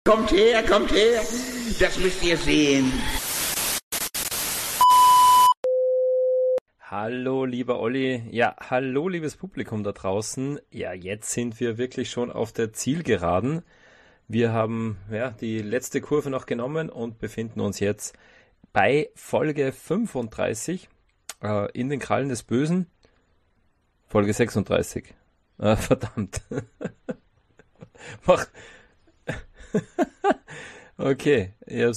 Kommt her, das müsst ihr sehen. Hallo, lieber Olli. Ja, hallo, liebes Publikum da draußen. Ja, jetzt sind wir wirklich schon auf der Zielgeraden. Wir haben die letzte Kurve noch genommen und befinden uns jetzt bei Folge 35 in den Krallen des Bösen. Folge 36. Verdammt. Okay,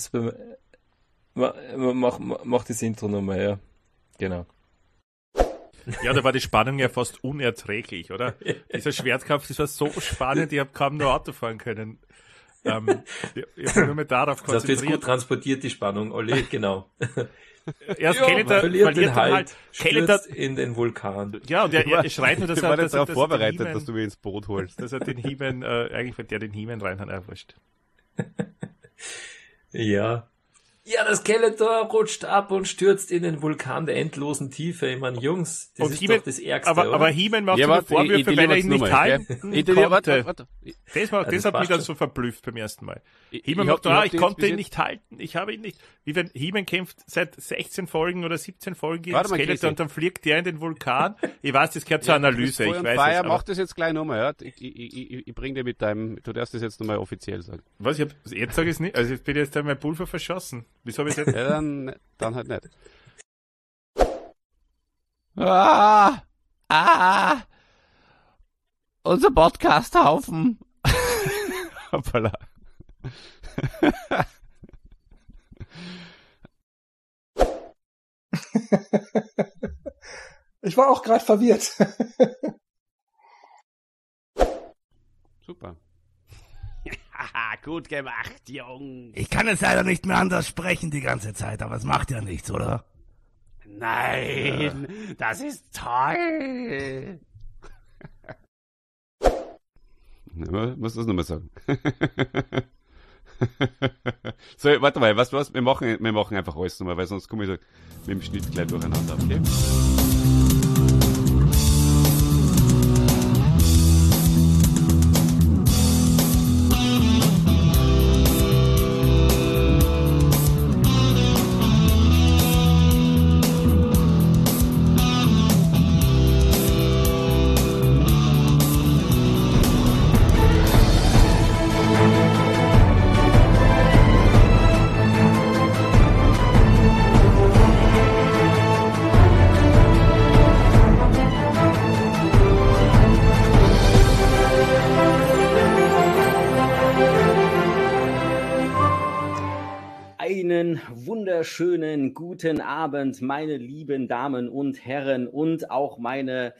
mach das Intro nochmal, ja. Genau. Ja, da war die Spannung ja fast unerträglich, oder? Dieser Schwertkampf, das war so spannend, ich habe kaum noch Auto fahren können. Ich habe nur mehr darauf konzentriert. Das hast du jetzt gut transportiert, die Spannung, Olli, genau. Erst Skeletor verliert den Halt, stürzt in den Vulkan. Ja, und er schreit nur, dass er nicht darauf vorbereitet, dass du mir ins Boot holst. Dass er den He-Man, eigentlich wird der den He-Man reinhauen, erwischt. Ja. Ja, das Skeletor rutscht ab und stürzt in den Vulkan der endlosen Tiefe. Ich meine, Jungs, das ist doch das Ärgste, aber He-Man macht mir Vorwürfe, weil er ihn nicht halten konnte. Warte. Das hat mich dann so verblüfft beim ersten Mal. He-Man macht, ich konnte ihn nicht halten, ich habe ihn nicht. Wie wenn He-Man kämpft seit 16 Folgen oder 17 Folgen gegen Skeletor und dann fliegt der in den Vulkan. Ich weiß, das gehört zur Analyse. Ich weiß Fire, mach das jetzt gleich nochmal, ja. Ich bring dir mit deinem, du darfst das jetzt nochmal offiziell sagen. Was? Jetzt sage ich es nicht. Also ich bin jetzt mein Pulver verschossen. Wieso habe ich jetzt? Ja, dann halt nicht. Unser Podcasthaufen. Hoppala. Ich war auch gerade verwirrt. Super. Gut gemacht, Jungs. Ich kann jetzt leider nicht mehr anders sprechen die ganze Zeit, aber es macht ja nichts, oder? Nein, das ist toll. Musst du das nochmal sagen? So, warte mal, weißt du was? Wir machen einfach alles nochmal, weil sonst komme ich mit dem Schnitt gleich durcheinander, okay? Wunderschönen guten Abend, meine lieben Damen und Herren und auch meine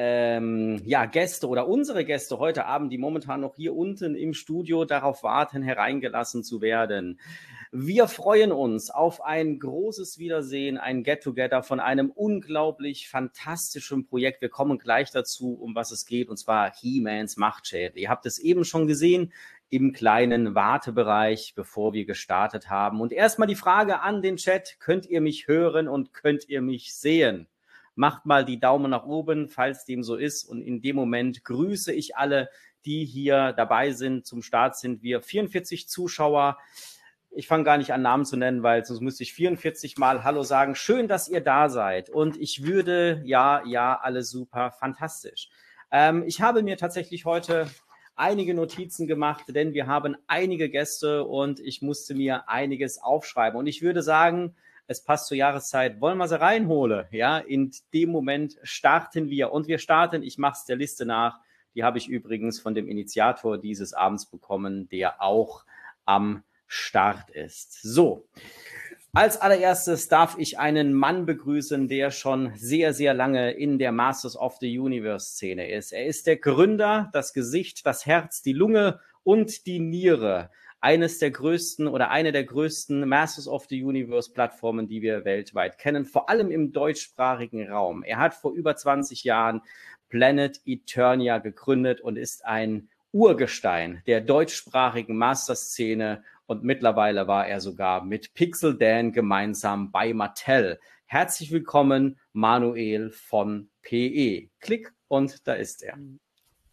Gäste oder unsere Gäste heute Abend, die momentan noch hier unten im Studio darauf warten, hereingelassen zu werden. Wir freuen uns auf ein großes Wiedersehen, ein Get-Together von einem unglaublich fantastischen Projekt. Wir kommen gleich dazu, um was es geht, und zwar He-Mans Machtschädel. Ihr habt es eben schon gesehen im kleinen Wartebereich, bevor wir gestartet haben. Und erstmal die Frage an den Chat: Könnt ihr mich hören und könnt ihr mich sehen? Macht mal die Daumen nach oben, falls dem so ist. Und in dem Moment grüße ich alle, die hier dabei sind. Zum Start sind wir 44 Zuschauer. Ich fange gar nicht an, Namen zu nennen, weil sonst müsste ich 44 Mal Hallo sagen. Schön, dass ihr da seid. Und ich würde, alle super, fantastisch. Ich habe mir tatsächlich heute einige Notizen gemacht, denn wir haben einige Gäste und ich musste mir einiges aufschreiben. Und ich würde sagen, es passt zur Jahreszeit, wollen wir sie reinholen? Ja, in dem Moment starten wir. Und wir starten, ich mache es der Liste nach, die habe ich übrigens von dem Initiator dieses Abends bekommen, der auch am Start ist. So, als allererstes darf ich einen Mann begrüßen, der schon sehr, sehr lange in der Masters of the Universe-Szene ist. Er ist der Gründer, das Gesicht, das Herz, die Lunge und die Niere eines der größten oder eine der größten Masters of the Universe-Plattformen, die wir weltweit kennen, vor allem im deutschsprachigen Raum. Er hat vor über 20 Jahren Planet Eternia gegründet und ist ein Urgestein der deutschsprachigen Master-Szene. Und mittlerweile war er sogar mit Pixel Dan gemeinsam bei Mattel. Herzlich willkommen, Manuel von PE. Klick und da ist er.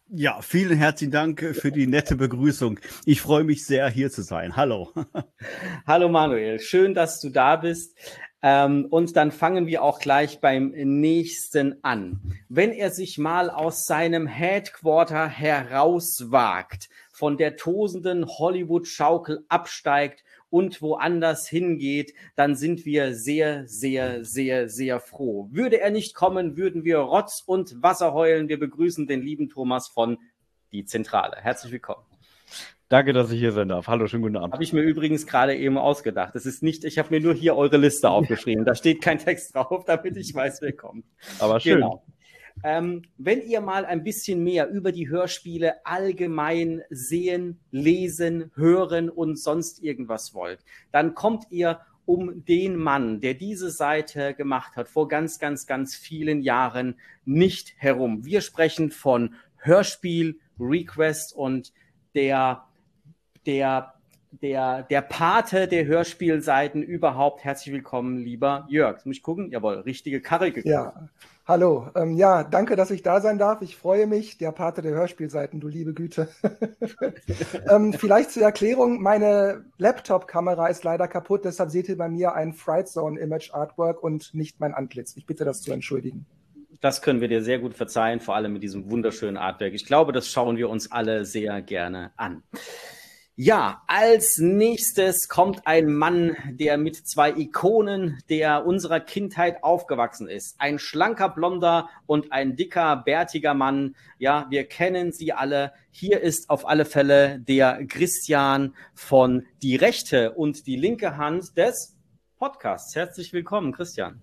Ja, vielen herzlichen Dank für die nette Begrüßung. Ich freue mich sehr, hier zu sein. Hallo. Hallo Manuel, schön, dass du da bist. Und dann fangen wir auch gleich beim nächsten an. Wenn er sich mal aus seinem Headquarter herauswagt, von der tosenden Hollywood-Schaukel absteigt und woanders hingeht, dann sind wir sehr, sehr, sehr, sehr froh. Würde er nicht kommen, würden wir Rotz und Wasser heulen. Wir begrüßen den lieben Thomas von Die Zentrale. Herzlich willkommen. Danke, dass ich hier sein darf. Hallo, schönen guten Abend. Habe ich mir übrigens gerade eben ausgedacht. Das ist nicht, ich habe mir nur hier eure Liste aufgeschrieben. Da steht kein Text drauf, damit ich weiß, wer kommt. Aber schön. Genau. Wenn ihr mal ein bisschen mehr über die Hörspiele allgemein sehen, lesen, hören und sonst irgendwas wollt, dann kommt ihr um den Mann, der diese Seite gemacht hat, vor ganz, ganz, ganz vielen Jahren nicht herum. Wir sprechen von Hörspiel, Request und der Pate der Hörspielseiten überhaupt. Herzlich willkommen, lieber Jörg. Jetzt muss ich gucken. Jawohl, richtige Karre geguckt. Ja, hallo. Ja, danke, dass ich da sein darf. Ich freue mich. Der Pate der Hörspielseiten, du liebe Güte. Vielleicht zur Erklärung. Meine Laptop-Kamera ist leider kaputt. Deshalb seht ihr bei mir ein Fright Zone Image Artwork und nicht mein Antlitz. Ich bitte das zu entschuldigen. Das können wir dir sehr gut verzeihen, vor allem mit diesem wunderschönen Artwork. Ich glaube, das schauen wir uns alle sehr gerne an. Ja, als nächstes kommt ein Mann, der mit zwei Ikonen der unserer Kindheit aufgewachsen ist. Ein schlanker, blonder und ein dicker, bärtiger Mann. Ja, wir kennen sie alle. Hier ist auf alle Fälle der Christian von Die rechte und die linke Hand des Podcasts. Herzlich willkommen, Christian.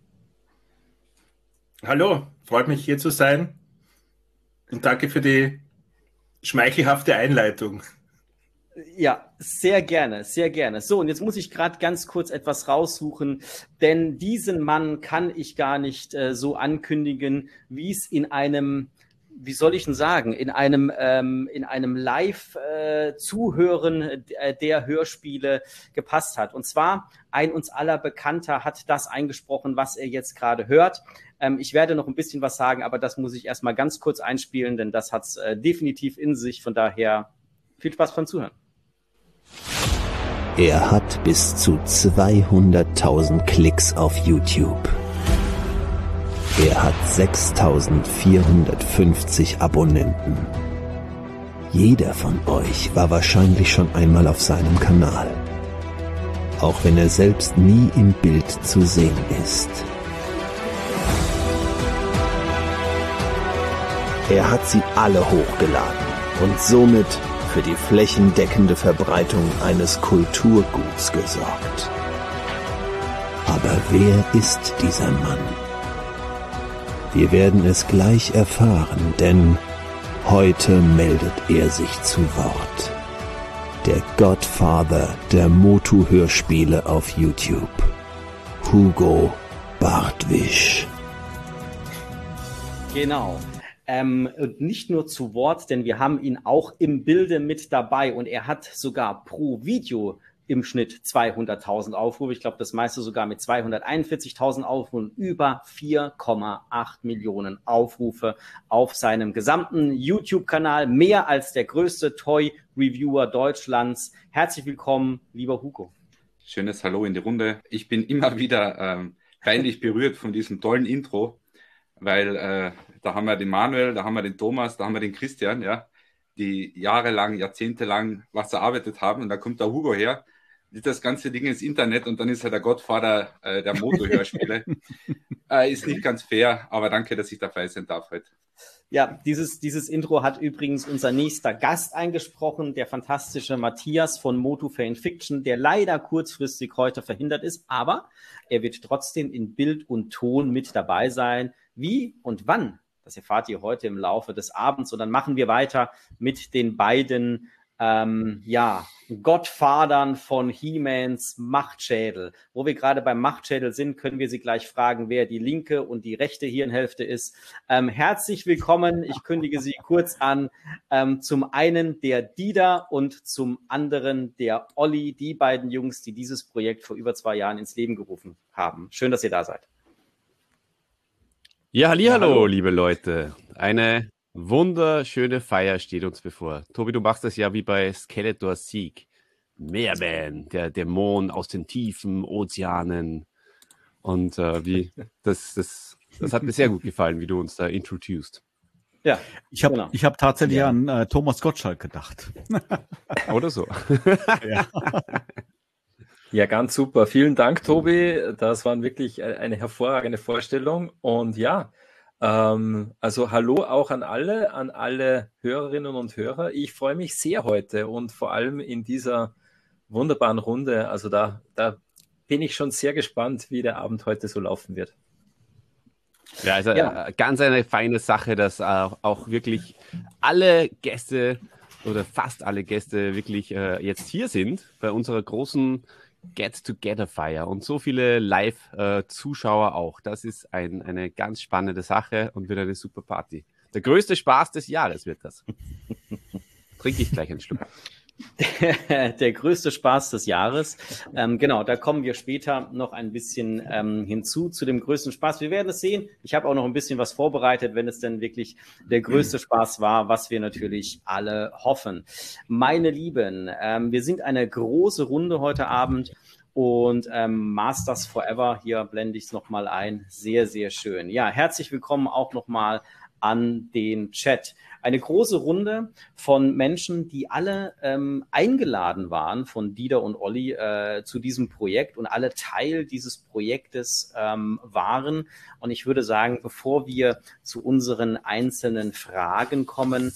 Hallo, freut mich hier zu sein und danke für die schmeichelhafte Einleitung. Ja, sehr gerne, sehr gerne. So, und jetzt muss ich gerade ganz kurz etwas raussuchen, denn diesen Mann kann ich gar nicht so ankündigen, wie es in einem, wie soll ich denn sagen, in einem Live-Zuhören der Hörspiele gepasst hat. Und zwar ein uns aller Bekannter hat das eingesprochen, was er jetzt gerade hört. Ich werde noch ein bisschen was sagen, aber das muss ich erstmal ganz kurz einspielen, denn das hat es definitiv in sich. Von daher viel Spaß beim Zuhören. Er hat bis zu 200.000 Klicks auf YouTube. Er hat 6.450 Abonnenten. Jeder von euch war wahrscheinlich schon einmal auf seinem Kanal. Auch wenn er selbst nie im Bild zu sehen ist. Er hat sie alle hochgeladen und somit für die flächendeckende Verbreitung eines Kulturguts gesorgt. Aber wer ist dieser Mann? Wir werden es gleich erfahren, denn heute meldet er sich zu Wort. Der Godfather der Motu-Hörspiele auf YouTube. Hugo Bartwisch. Genau. Und nicht nur zu Wort, denn wir haben ihn auch im Bilde mit dabei und er hat sogar pro Video im Schnitt 200.000 Aufrufe. Ich glaube, das meiste sogar mit 241.000 Aufrufen, über 4,8 Millionen Aufrufe auf seinem gesamten YouTube-Kanal, mehr als der größte Toy-Reviewer Deutschlands. Herzlich willkommen, lieber Hugo. Schönes Hallo in die Runde. Ich bin immer wieder peinlich berührt von diesem tollen Intro, weil da haben wir den Manuel, da haben wir den Thomas, da haben wir den Christian, ja, die jahrelang, jahrzehntelang was erarbeitet haben. Und da kommt der Hugo her, sieht das ganze Ding ins Internet und dann ist er der Gottvater der Moto-Hörspiele. Ist nicht ganz fair, aber danke, dass ich dabei sein darf heute. Ja, dieses Intro hat übrigens unser nächster Gast eingesprochen, der fantastische Matthias von Motu Fanfiction, der leider kurzfristig heute verhindert ist, aber er wird trotzdem in Bild und Ton mit dabei sein. Wie und wann, das erfahrt ihr heute im Laufe des Abends. Und dann machen wir weiter mit den beiden Gottfadern von He-Mans Machtschädel. Wo wir gerade beim Machtschädel sind, können wir sie gleich fragen, wer die linke und die rechte Hirnhälfte ist. Herzlich willkommen, ich kündige sie kurz an. Zum einen der Dieter und zum anderen der Olli, die beiden Jungs, die dieses Projekt vor über 2 Jahren ins Leben gerufen haben. Schön, dass ihr da seid. Ja, hallihallo, liebe Leute. Eine wunderschöne Feier steht uns bevor. Tobi, du machst das ja wie bei Skeletor Sieg. Meerman, der Dämon aus den tiefen Ozeanen. Und das hat mir sehr gut gefallen, wie du uns da introduced. Ja, ich hab tatsächlich an Thomas Gottschalk gedacht. Oder so. Ja. Ja, ganz super. Vielen Dank, Tobi. Das war wirklich eine hervorragende Vorstellung. Und ja, also hallo auch an alle Hörerinnen und Hörer. Ich freue mich sehr heute und vor allem in dieser wunderbaren Runde. Also da bin ich schon sehr gespannt, wie der Abend heute so laufen wird. Ja, also ganz eine feine Sache, dass auch wirklich alle Gäste oder fast alle Gäste wirklich jetzt hier sind bei unserer großen Get-Together-Feier und so viele Live-Zuschauer auch. Das ist eine ganz spannende Sache und wird eine super Party. Der größte Spaß des Jahres wird das. Trinke ich gleich einen Schluck. Der größte Spaß des Jahres. Genau, da kommen wir später noch ein bisschen hinzu zu dem größten Spaß. Wir werden es sehen. Ich habe auch noch ein bisschen was vorbereitet, wenn es denn wirklich der größte Spaß war, was wir natürlich alle hoffen. Meine Lieben, wir sind eine große Runde heute Abend und Masters Forever, hier blende ich es nochmal ein. Sehr, sehr schön. Ja, herzlich willkommen auch nochmal an den Chat. Eine große Runde von Menschen, die alle eingeladen waren von Dieter und Olli zu diesem Projekt und alle Teil dieses Projektes waren. Und ich würde sagen, bevor wir zu unseren einzelnen Fragen kommen,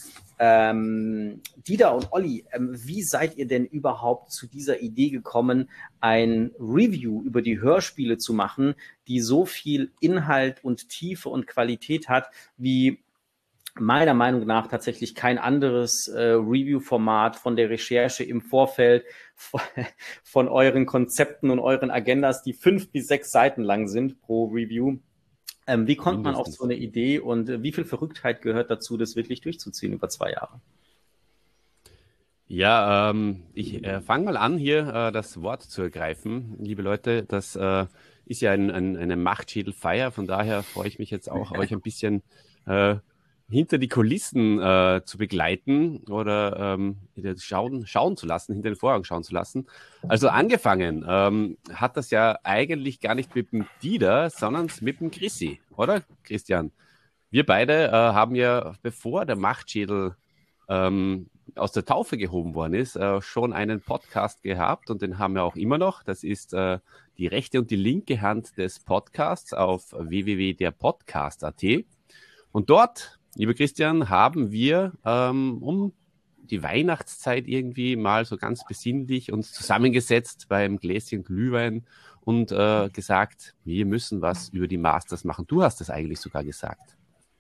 Dieter und Olli, wie seid ihr denn überhaupt zu dieser Idee gekommen, ein Review über die Hörspiele zu machen, die so viel Inhalt und Tiefe und Qualität hat, wie meiner Meinung nach tatsächlich kein anderes Review-Format von der Recherche im Vorfeld, von euren Konzepten und euren Agendas, die 5 bis 6 Seiten lang sind pro Review. Wie kommt man auf so eine Idee und wie viel Verrücktheit gehört dazu, das wirklich durchzuziehen über 2 Jahre? Ja, ich fange mal an, hier das Wort zu ergreifen. Liebe Leute, das ist ja eine Machtschädelfeier, von daher freue ich mich jetzt auch, euch ein bisschen hinter die Kulissen zu begleiten oder schauen zu lassen, hinter den Vorhang schauen zu lassen. Also angefangen hat das ja eigentlich gar nicht mit dem Dieter, sondern mit dem Chrissy, oder Christian? Wir beide haben ja, bevor der Machtschädel aus der Taufe gehoben worden ist, schon einen Podcast gehabt und den haben wir auch immer noch. Das ist die rechte und die linke Hand des Podcasts auf www.derpodcast.at. Und dort, lieber Christian, haben wir um die Weihnachtszeit irgendwie mal so ganz besinnlich uns zusammengesetzt beim Gläschen Glühwein und gesagt, wir müssen was über die Masters machen. Du hast das eigentlich sogar gesagt.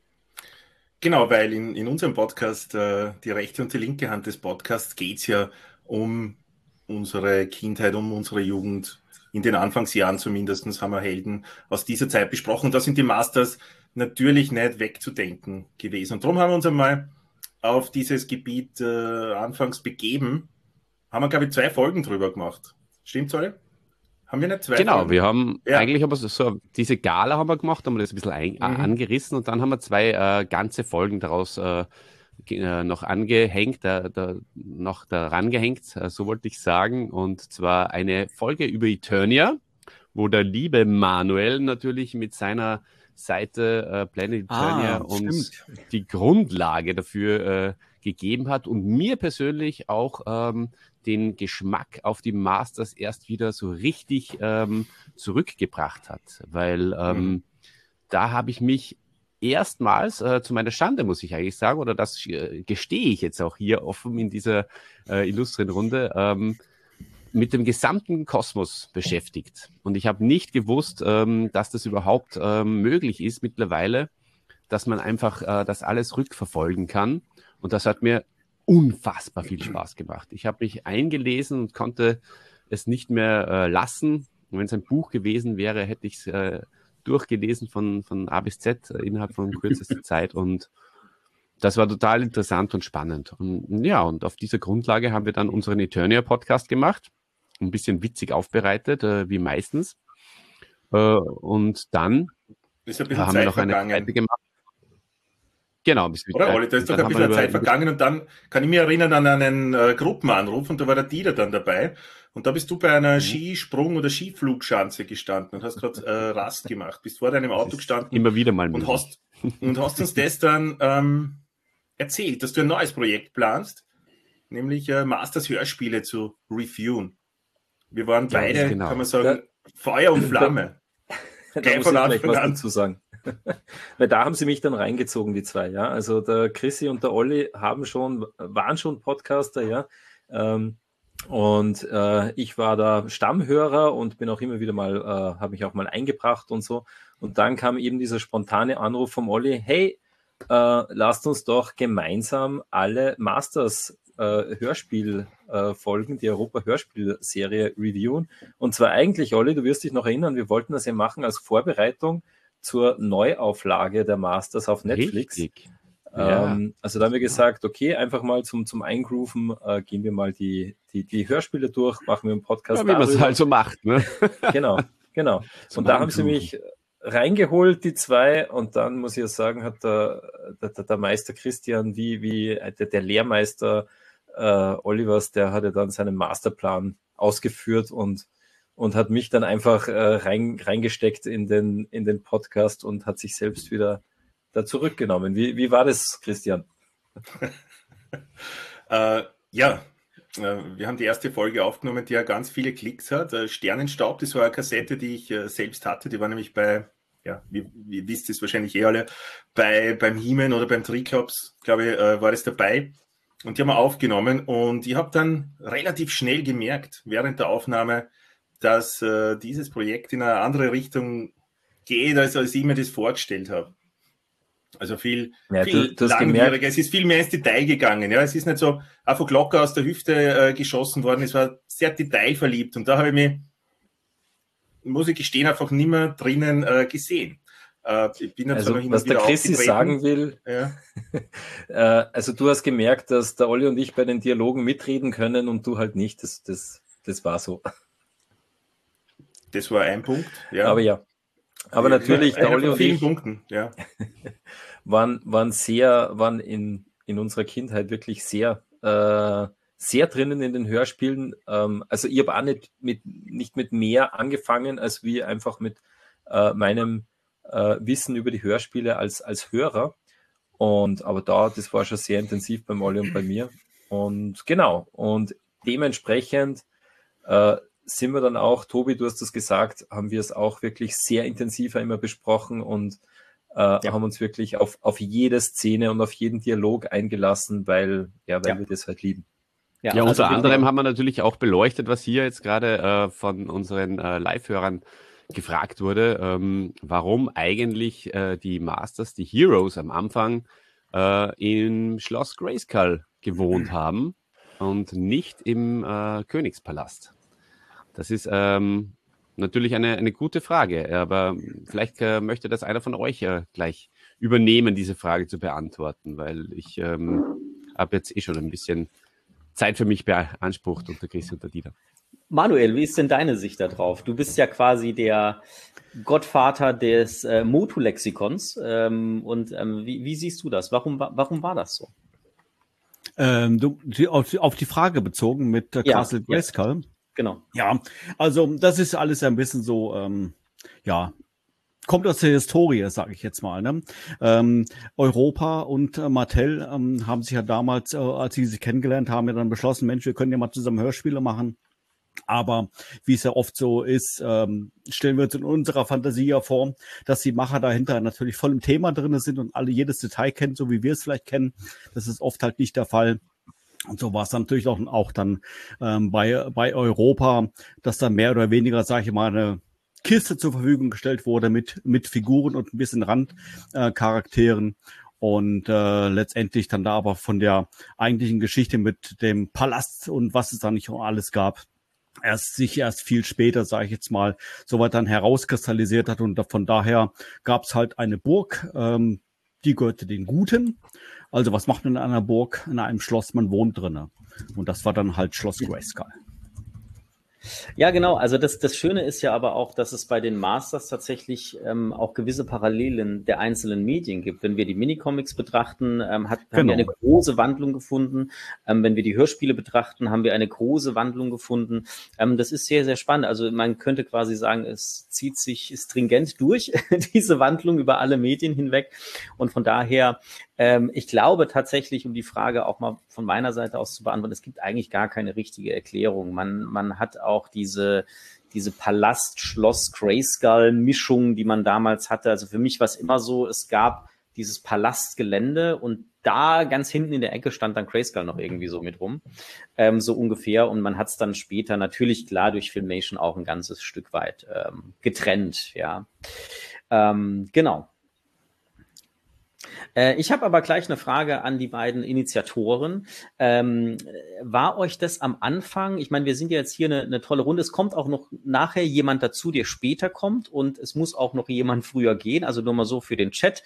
Genau, weil in unserem Podcast, die rechte und die linke Hand des Podcasts, geht es ja um unsere Kindheit, um unsere Jugend. In den Anfangsjahren zumindest haben wir Helden aus dieser Zeit besprochen. Und da sind die Masters natürlich nicht wegzudenken gewesen. Und darum haben wir uns einmal auf dieses Gebiet anfangs begeben. Haben wir, glaube ich, 2 Folgen drüber gemacht. Stimmt's, alle? Haben wir nicht 2 Genau, Folgen? wir haben eigentlich diese Gala haben wir gemacht, haben wir das ein bisschen angerissen und dann haben wir 2 ganze Folgen daraus noch angehängt, noch daran gehängt, so wollte ich sagen. Und zwar eine Folge über Eternia, wo der liebe Manuel natürlich mit seiner Seite Planet Eternia uns die Grundlage dafür gegeben hat und mir persönlich auch den Geschmack auf die Masters erst wieder so richtig zurückgebracht hat, weil da habe ich mich erstmals, zu meiner Schande muss ich eigentlich sagen, oder das gestehe ich jetzt auch hier offen in dieser illustren Runde, mit dem gesamten Kosmos beschäftigt. Und ich habe nicht gewusst, dass das überhaupt möglich ist mittlerweile, dass man einfach das alles rückverfolgen kann. Und das hat mir unfassbar viel Spaß gemacht. Ich habe mich eingelesen und konnte es nicht mehr lassen. Wenn es ein Buch gewesen wäre, hätte ich es durchgelesen von A bis Z innerhalb von kürzester Zeit. Und das war total interessant und spannend. Und ja, und auf dieser Grundlage haben wir dann unseren Eternia-Podcast gemacht. Ein bisschen witzig aufbereitet, wie meistens. Und dann ist ein bisschen haben Zeit wir noch eine vergangen. zweite gemacht. Genau. Oder, Olli, da ist doch ein bisschen Zeit vergangen und dann kann ich mich erinnern an einen Gruppenanruf und da war der Dieter dann dabei und da bist du bei einer Skisprung- oder Skiflugschanze gestanden und hast gerade Rast gemacht, bist vor deinem Auto gestanden. Immer wieder mal. Und hast uns das dann erzählt, dass du ein neues Projekt planst, nämlich Masters Hörspiele zu reviewen. Wir waren beide, kann man sagen, Feuer und Flamme. Da muss ich gleich was dazu sagen. Weil da haben sie mich dann reingezogen, die zwei, ja. Also der Chrissy und der Olli waren schon Podcaster, ja. Und ich war da Stammhörer und bin auch immer wieder mal, habe mich auch mal eingebracht und so. Und dann kam eben dieser spontane Anruf vom Olli, hey, lasst uns doch gemeinsam alle Masters Hörspielfolgen, die Europa-Hörspielserie reviewen. Und zwar eigentlich, Olli, du wirst dich noch erinnern, wir wollten das ja machen als Vorbereitung zur Neuauflage der Masters auf Netflix. Ja. Also da haben wir gesagt, okay, einfach mal zum Eingrooven gehen wir mal die Hörspiele durch, machen wir einen Podcast. Ja, wie man es halt so macht, ne? Genau. Und da haben sie mich reingeholt, die zwei, und dann muss ich ja sagen, hat der Meister Christian, wie der Lehrmeister Olivers, der hatte dann seinen Masterplan ausgeführt und hat mich dann einfach reingesteckt in den Podcast und hat sich selbst wieder da zurückgenommen. Wie war das, Christian? Wir haben die erste Folge aufgenommen, die ja ganz viele Klicks hat. Sternenstaub, das war eine Kassette, die ich selbst hatte. Die war nämlich bei, wie wisst ihr es wahrscheinlich alle, beim He-Man oder beim Triclops, glaube ich, war das dabei. Und die haben wir aufgenommen und ich habe dann relativ schnell gemerkt, während der Aufnahme, dass dieses Projekt in eine andere Richtung geht, als ich mir das vorgestellt habe. Also viel langwieriger. Es ist viel mehr ins Detail gegangen. Ja, es ist nicht so einfach locker aus der Hüfte geschossen worden. Es war sehr detailverliebt. Und da habe ich mich, muss ich gestehen, einfach nicht mehr drinnen gesehen. Ich bin also was der Chrissy sagen will, also du hast gemerkt, dass der Olli und ich bei den Dialogen mitreden können und du halt nicht. Das war so. Das war ein Punkt. Ja. Aber natürlich, der Olli und ich Punkten, ja. waren in unserer Kindheit wirklich sehr drinnen in den Hörspielen. Also ich habe auch nicht mit mehr angefangen, als wie einfach mit meinem Wissen über die Hörspiele als Hörer. Aber das war schon sehr intensiv beim Olli und bei mir. Und genau, und dementsprechend sind wir dann auch, Tobi, du hast das gesagt, haben wir es auch wirklich sehr intensiver immer besprochen und haben uns wirklich auf jede Szene und auf jeden Dialog eingelassen, weil wir das halt lieben. Ja, unter also anderem haben wir natürlich auch beleuchtet, was hier jetzt gerade von unseren Live-Hörern gefragt wurde, warum eigentlich die Masters, die Heroes am Anfang im Schloss Grayskull gewohnt haben und nicht im Königspalast. Das ist natürlich eine gute Frage, aber vielleicht möchte das einer von euch gleich übernehmen, diese Frage zu beantworten, weil ich habe jetzt schon ein bisschen Zeit für mich beansprucht unter Chris und der Dieter. Manuel, wie ist denn deine Sicht da drauf? Du bist ja quasi der Gottvater des Motu-Lexikons. Wie siehst du das? Warum war das so? Auf die Frage bezogen mit Castle Grayskull. Genau. Ja, also das ist alles ein bisschen so, kommt aus der Historie, sage ich jetzt mal. Ne? Europa und Mattel haben sich ja damals, als sie sich kennengelernt haben, ja dann beschlossen, Mensch, wir können ja mal zusammen Hörspiele machen. Aber wie es ja oft so ist, stellen wir uns in unserer Fantasie ja vor, dass die Macher dahinter natürlich voll im Thema drin sind und alle jedes Detail kennen, so wie wir es vielleicht kennen. Das ist oft halt nicht der Fall. Und so war es dann natürlich auch dann bei Europa, dass dann mehr oder weniger, sage ich mal, eine Kiste zur Verfügung gestellt wurde mit Figuren und ein bisschen Randcharakteren. Und letztendlich dann da aber von der eigentlichen Geschichte mit dem Palast und was es da nicht alles gab, erst viel später, sage ich jetzt mal, soweit dann herauskristallisiert hat. Und von daher gab es halt eine Burg, die gehörte den Guten. Also was macht man in einer Burg, in einem Schloss? Man wohnt drinnen. Und das war dann halt Schloss Grayskull. Ja, genau. Also das Schöne ist ja aber auch, dass es bei den Masters tatsächlich auch gewisse Parallelen der einzelnen Medien gibt. Wenn wir die Minicomics betrachten, haben wir eine große Wandlung gefunden. Wenn wir die Hörspiele betrachten, haben wir eine große Wandlung gefunden. Das ist sehr, sehr spannend. Also man könnte quasi sagen, es zieht sich stringent durch, diese Wandlung über alle Medien hinweg. Und von daher, ich glaube tatsächlich, um die Frage auch mal von meiner Seite aus zu beantworten, es gibt eigentlich gar keine richtige Erklärung. Man hat auch diese Palast-Schloss-Grayskull-Mischung, die man damals hatte. Also für mich war es immer so, es gab dieses Palastgelände und da ganz hinten in der Ecke stand dann Grayskull noch irgendwie so mit rum, so ungefähr. Und man hat es dann später natürlich klar durch Filmation auch ein ganzes Stück weit getrennt, ja. Genau. Ich habe aber gleich eine Frage an die beiden Initiatoren. War euch das am Anfang, ich meine, wir sind ja jetzt hier eine tolle Runde, es kommt auch noch nachher jemand dazu, der später kommt und es muss auch noch jemand früher gehen, also nur mal so für den Chat.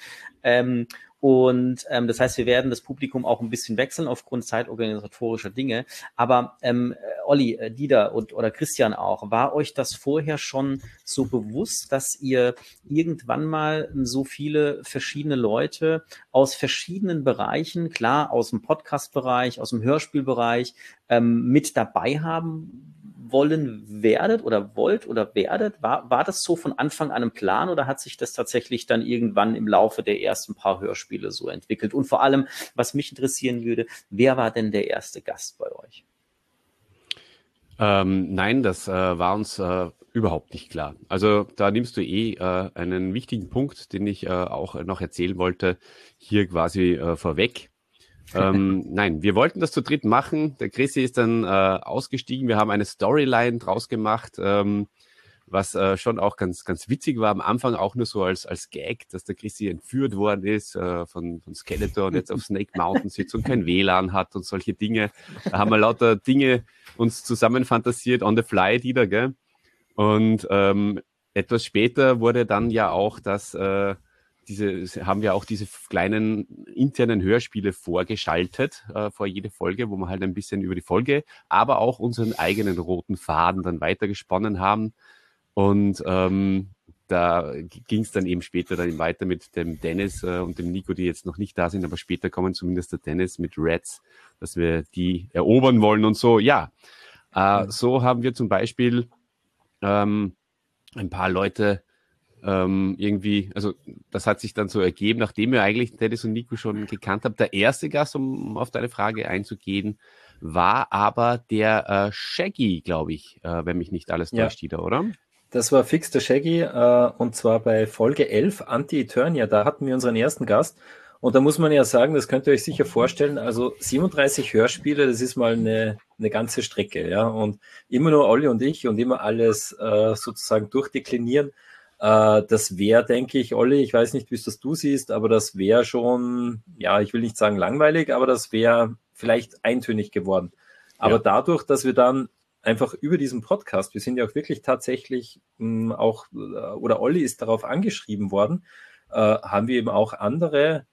Das heißt, wir werden das Publikum auch ein bisschen wechseln aufgrund zeitorganisatorischer Dinge. Aber Olli, Dieter oder Christian auch, war euch das vorher schon so bewusst, dass ihr irgendwann mal so viele verschiedene Leute aus verschiedenen Bereichen, klar aus dem Podcast-Bereich, aus dem Hörspielbereich, mit dabei haben wollen werdet oder wollt oder werdet? War das so von Anfang an ein Plan oder hat sich das tatsächlich dann irgendwann im Laufe der ersten paar Hörspiele so entwickelt? Und vor allem, was mich interessieren würde, wer war denn der erste Gast bei euch? Nein, das war uns überhaupt nicht klar. Also da nimmst du einen wichtigen Punkt, den ich auch noch erzählen wollte, hier quasi vorweg. Nein, wir wollten das zu dritt machen. Der Chrissy ist dann ausgestiegen. Wir haben eine Storyline draus gemacht, was schon auch ganz, ganz witzig war. Am Anfang auch nur so als Gag, dass der Chrissy entführt worden ist von Skeletor und jetzt auf Snake Mountain sitzt und kein WLAN hat und solche Dinge. Da haben wir lauter Dinge uns zusammen fantasiert, on the fly, Dieter, gell? Und etwas später wurde dann ja auch haben wir auch diese kleinen internen Hörspiele vorgeschaltet vor jede Folge, wo wir halt ein bisschen über die Folge, aber auch unseren eigenen roten Faden dann weitergesponnen haben. Und da ging es dann eben später dann weiter mit dem Dennis und dem Nico, die jetzt noch nicht da sind, aber später kommen zumindest der Dennis mit Reds, dass wir die erobern wollen und so. Ja, so haben wir zum Beispiel ein paar Leute irgendwie, also das hat sich dann so ergeben, nachdem wir eigentlich Dennis und Nico schon gekannt haben. Der erste Gast, um auf deine Frage einzugehen, war aber der Shaggy, glaube ich, wenn mich nicht alles täuscht, oder? Das war fix der Shaggy und zwar bei Folge 11, Anti-Eternia, da hatten wir unseren ersten Gast und da muss man ja sagen, das könnt ihr euch sicher vorstellen, also 37 Hörspiele, das ist mal eine ganze Strecke, ja, und immer nur Olli und ich und immer alles sozusagen durchdeklinieren. Das wäre, denke ich, Olli, ich weiß nicht, wie es das du siehst, aber das wäre schon, ja, ich will nicht sagen langweilig, aber das wäre vielleicht eintönig geworden. Aber dadurch, dass wir dann einfach über diesen Podcast, wir sind ja auch wirklich tatsächlich oder Olli ist darauf angeschrieben worden, haben wir eben auch andere,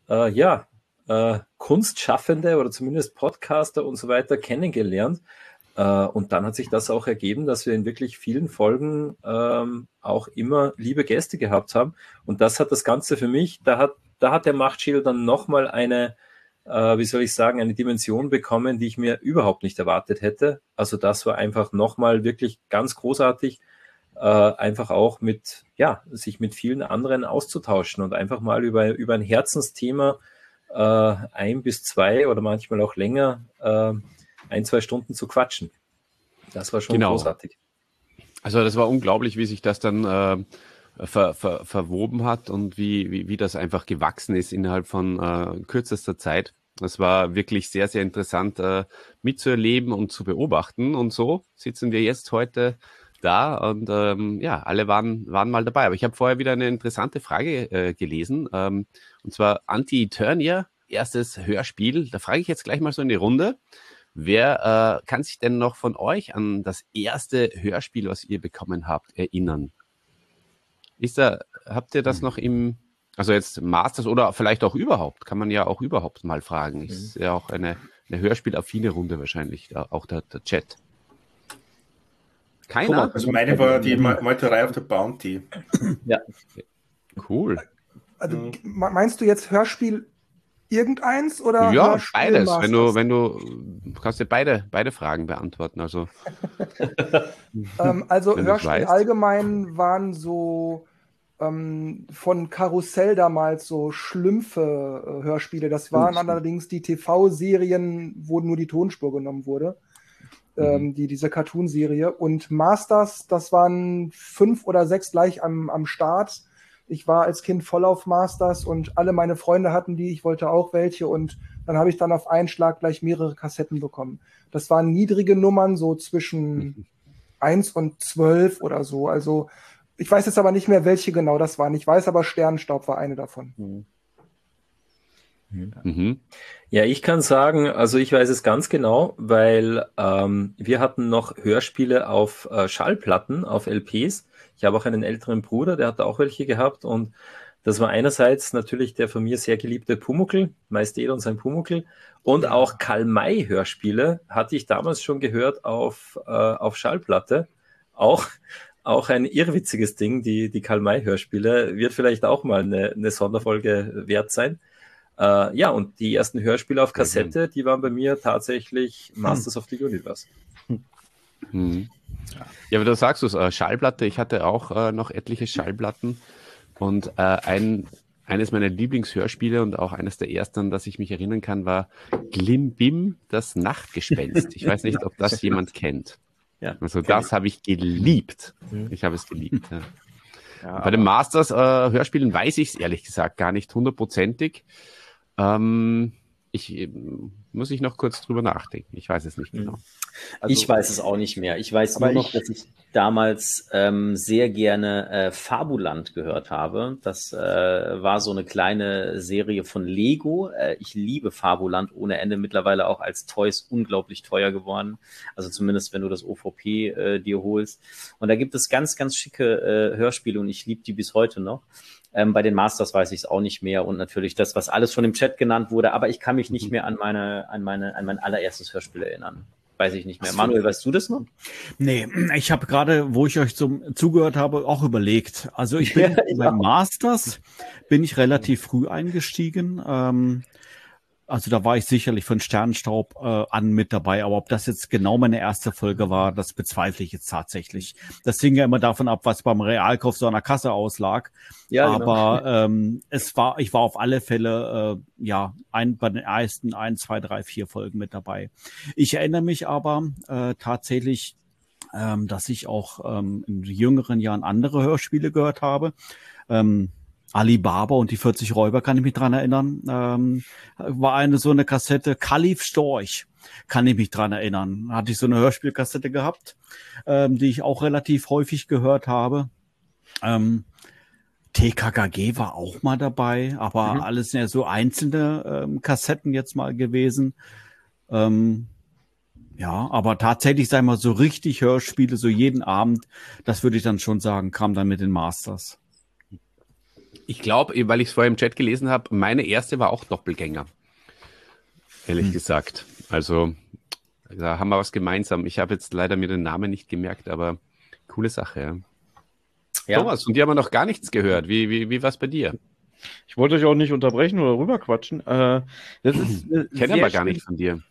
Kunstschaffende oder zumindest Podcaster und so weiter kennengelernt. Und dann hat sich das auch ergeben, dass wir in wirklich vielen Folgen auch immer liebe Gäste gehabt haben. Und das hat das Ganze für mich, da hat der Machtschild dann nochmal eine Dimension bekommen, die ich mir überhaupt nicht erwartet hätte. Also das war einfach nochmal wirklich ganz großartig, einfach auch sich mit vielen anderen auszutauschen und einfach mal über ein Herzensthema 1 bis 2 oder manchmal auch länger 1-2 Stunden zu quatschen. Das war schon großartig. Also das war unglaublich, wie sich das dann verwoben hat und wie das einfach gewachsen ist innerhalb von kürzester Zeit. Das war wirklich sehr, sehr interessant mitzuerleben und zu beobachten. Und so sitzen wir jetzt heute da und alle waren mal dabei. Aber ich habe vorher wieder eine interessante Frage gelesen. Und zwar Anti-Eternia, erstes Hörspiel. Da frage ich jetzt gleich mal so in die Runde. Wer kann sich denn noch von euch an das erste Hörspiel, was ihr bekommen habt, erinnern? Habt ihr das noch also jetzt Masters oder vielleicht auch überhaupt, kann man ja auch überhaupt mal fragen. Ist ja auch eine hörspielaffine Runde wahrscheinlich, auch der Chat. Keiner? Also meine war die Meuterei auf der Bounty. Ja. Cool. Also, meinst du jetzt Hörspiel irgendeins oder Ja, Hörspiel beides. Masters? Wenn du kannst dir beide Fragen beantworten. Also, also wenn du's Hörspiel weißt. allgemein waren so von Karussell damals so Schlümpfe Hörspiele. Das waren allerdings die TV-Serien, wo nur die Tonspur genommen wurde. Diese Cartoon-Serie. Und Masters, das waren 5 oder 6 gleich am Start. Ich war als Kind voll auf Masters und alle meine Freunde hatten die. Ich wollte auch welche und dann habe ich dann auf einen Schlag gleich mehrere Kassetten bekommen. Das waren niedrige Nummern, so zwischen 1 und 12 oder so. Also ich weiß jetzt aber nicht mehr, welche genau das waren. Ich weiß aber, Sternenstaub war eine davon. Ja, ich kann sagen, also ich weiß es ganz genau, weil wir hatten noch Hörspiele auf Schallplatten, auf LPs. Ich habe auch einen älteren Bruder, der hat auch welche gehabt und das war einerseits natürlich der von mir sehr geliebte Pumuckl, Majestät und sein Pumuckl und auch Karl-May-Hörspiele hatte ich damals schon gehört auf Schallplatte. Auch ein irrwitziges Ding, die Karl-May-Hörspiele, wird vielleicht auch mal eine Sonderfolge wert sein. Ja, und die ersten Hörspiele auf Kassette, die waren bei mir tatsächlich Masters of the Universe. Ja, aber du sagst es, Schallplatte, ich hatte auch noch etliche Schallplatten und eines meiner Lieblingshörspiele und auch eines der ersten, an das ich mich erinnern kann, war Glimbim, das Nachtgespenst. Ich weiß nicht, ob das jemand kennt. Ja, also das habe ich geliebt. Ich habe es geliebt. Ja. Ja, bei den Masters Hörspielen weiß ich es ehrlich gesagt gar nicht hundertprozentig. Muss ich noch kurz drüber nachdenken. Ich weiß es nicht genau. Also, ich weiß es auch nicht mehr. Ich weiß nur noch, dass ich damals sehr gerne Fabuland gehört habe. Das war so eine kleine Serie von Lego. Ich liebe Fabuland ohne Ende. Mittlerweile auch als Toys unglaublich teuer geworden. Also zumindest, wenn du das OVP dir holst. Und da gibt es ganz, ganz schicke Hörspiele und ich liebe die bis heute noch. Bei den Masters weiß ich es auch nicht mehr und natürlich das, was alles schon im Chat genannt wurde, aber ich kann mich nicht mehr an mein allererstes Hörspiel erinnern. Weiß ich nicht mehr. Manuel, weißt du das noch? Nee, ich habe gerade, wo ich euch zugehört habe, auch überlegt. Also ich bin bei Masters bin ich relativ früh eingestiegen. Also da war ich sicherlich von Sternenstaub an mit dabei, aber ob das jetzt genau meine erste Folge war, das bezweifle ich jetzt tatsächlich. Das hing ja immer davon ab, was beim Realkauf so an der Kasse auslag. Ja, aber genau. Ich war auf alle Fälle bei den ersten 1, 2, 3, 4 Folgen mit dabei. Ich erinnere mich aber tatsächlich, dass ich auch in jüngeren Jahren andere Hörspiele gehört habe. Alibaba und die 40 Räuber, kann ich mich dran erinnern, war so eine Kassette, Kalif Storch, kann ich mich dran erinnern. Hatte ich so eine Hörspielkassette gehabt, die ich auch relativ häufig gehört habe. TKKG war auch mal dabei, aber alles ja so einzelne Kassetten jetzt mal gewesen. Ja, aber tatsächlich, sag ich mal, so richtig Hörspiele, so jeden Abend, das würde ich dann schon sagen, kam dann mit den Masters. Ich glaube, weil ich es vorher im Chat gelesen habe, meine erste war auch Doppelgänger. Ehrlich gesagt. Also, da haben wir was gemeinsam. Ich habe jetzt leider mir den Namen nicht gemerkt, aber coole Sache. Ja. Thomas, und die haben wir noch gar nichts gehört. Wie war es bei dir? Ich wollte euch auch nicht unterbrechen oder rüberquatschen. Das ist kenne aber gar nicht von dir.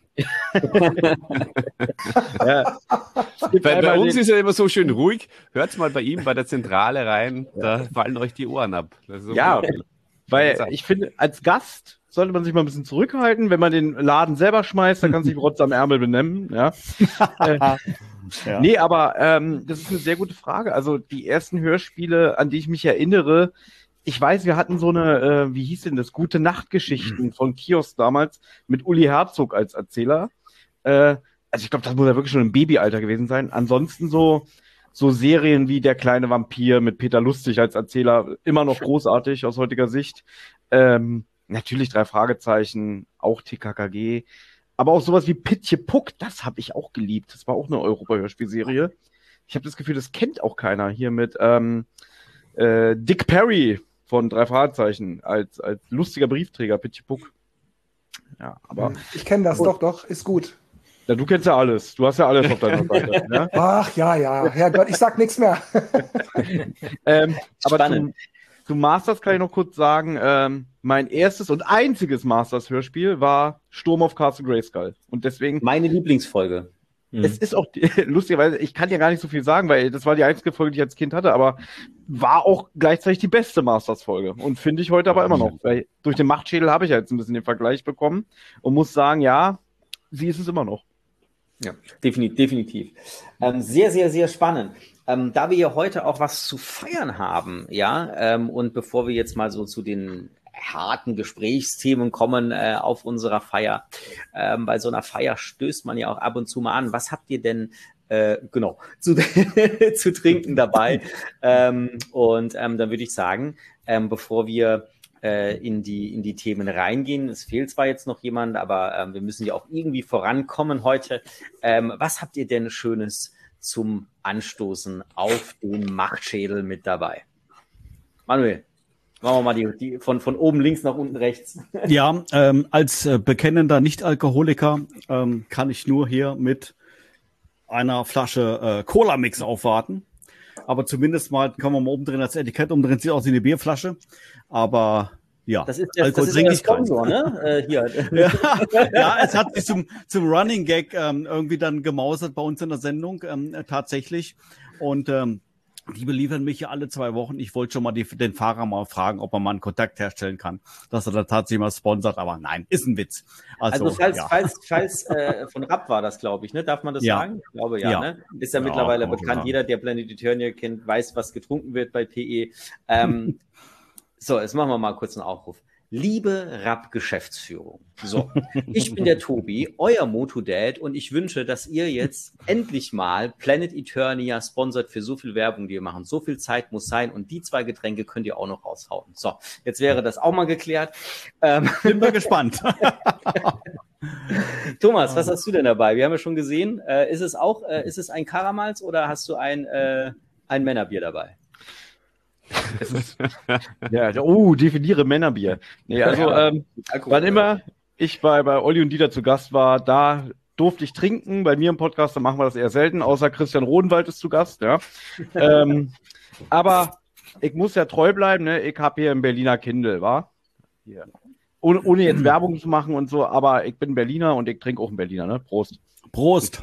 Ja. Bei uns ist ja immer so schön ruhig. Hört's mal bei ihm bei der Zentrale rein, da fallen euch die Ohren ab. So weil ich finde, als Gast sollte man sich mal ein bisschen zurückhalten. Wenn man den Laden selber schmeißt, dann kann sich Rotz am Ärmel benennen. Ja. Nee, aber das ist eine sehr gute Frage. Also die ersten Hörspiele, an die ich mich erinnere, ich weiß, wir hatten so eine, wie hieß denn das, Gute Nachtgeschichten von Kiosk damals mit Uli Herzog als Erzähler. Also ich glaube, das muss ja wirklich schon im Babyalter gewesen sein. Ansonsten so Serien wie Der kleine Vampir mit Peter Lustig als Erzähler, immer noch großartig aus heutiger Sicht. Natürlich 3 Fragezeichen, auch TKKG. Aber auch sowas wie Pitje Puck, das habe ich auch geliebt. Das war auch eine Europa-Hörspielserie. Ich habe das Gefühl, das kennt auch keiner. Hier mit Dick Perry von 3 Fragezeichen als lustiger Briefträger, Pitje Puck. Ja, aber ich kenne das, doch, ist gut. Ja, du kennst ja alles. Du hast ja alles auf deiner Seite. Ne? Ach, ja. Herrgott, ich sag nichts mehr. Aber zum Masters kann ich noch kurz sagen, mein erstes und einziges Masters-Hörspiel war Sturm auf Castle Grayskull. Und deswegen... Meine Lieblingsfolge. Es ist auch, lustigerweise, ich kann ja gar nicht so viel sagen, weil das war die einzige Folge, die ich als Kind hatte, aber war auch gleichzeitig die beste Masters-Folge. Und finde ich heute aber immer noch. Weil durch den Machtschädel habe ich ja jetzt ein bisschen den Vergleich bekommen und muss sagen, ja, sie ist es immer noch. Ja, definitiv. Sehr, sehr, sehr spannend. Da wir ja heute auch was zu feiern haben, ja, und bevor wir jetzt mal so zu den harten Gesprächsthemen kommen auf unserer Feier, bei so einer Feier stößt man ja auch ab und zu mal an. Was habt ihr denn zu trinken dabei? Und dann würde ich sagen, bevor wir in die Themen reingehen. Es fehlt zwar jetzt noch jemand, aber wir müssen ja auch irgendwie vorankommen heute. Was habt ihr denn Schönes zum Anstoßen auf den Machtschädel mit dabei? Manuel, machen wir mal die von oben links nach unten rechts. Ja, als bekennender Nicht-Alkoholiker kann ich nur hier mit einer Flasche Cola-Mix aufwarten. Aber zumindest mal kann man mal umdrehen, das Etikett umdrehen, sieht aus wie eine Bierflasche. Aber ja, das ist der Sponsor, ne? Hier. Ja, es hat sich zum Running Gag irgendwie dann gemausert bei uns in der Sendung, tatsächlich. Und die beliefern mich ja alle 2 Wochen. Ich wollte schon mal den Fahrer mal fragen, ob man mal einen Kontakt herstellen kann, dass er da tatsächlich mal sponsert. Aber nein, ist ein Witz. Also falls von Rapp war das, glaube ich, ne? Darf man das sagen? Ich glaube, ja. Ne? Ist ja mittlerweile bekannt. Ja. Jeder, der Planet Eternia kennt, weiß, was getrunken wird bei PE. So, jetzt machen wir mal kurz einen Aufruf. Liebe Rapp-Geschäftsführung, so, ich bin der Tobi, euer Moto-Dad, und ich wünsche, dass ihr jetzt endlich mal Planet Eternia sponsert für so viel Werbung, die wir machen. So viel Zeit muss sein, und die 2 Getränke könnt ihr auch noch raushauen. So, jetzt wäre das auch mal geklärt. Bin mal gespannt. Thomas, was hast du denn dabei? Wir haben ja schon gesehen, ist es ein Karamals oder hast du ein Männerbier dabei? Definiere Männerbier. Nee, also, wann immer ich bei Olli und Dieter zu Gast war, da durfte ich trinken. Bei mir im Podcast, da machen wir das eher selten, außer Christian Rodenwald ist zu Gast, ja. Aber ich muss ja treu bleiben, ne? Ich habe hier ein Berliner Kindle, wa? Hier. Ohne jetzt Werbung zu machen und so, aber ich bin Berliner und ich trinke auch einen Berliner, ne? Prost. Prost.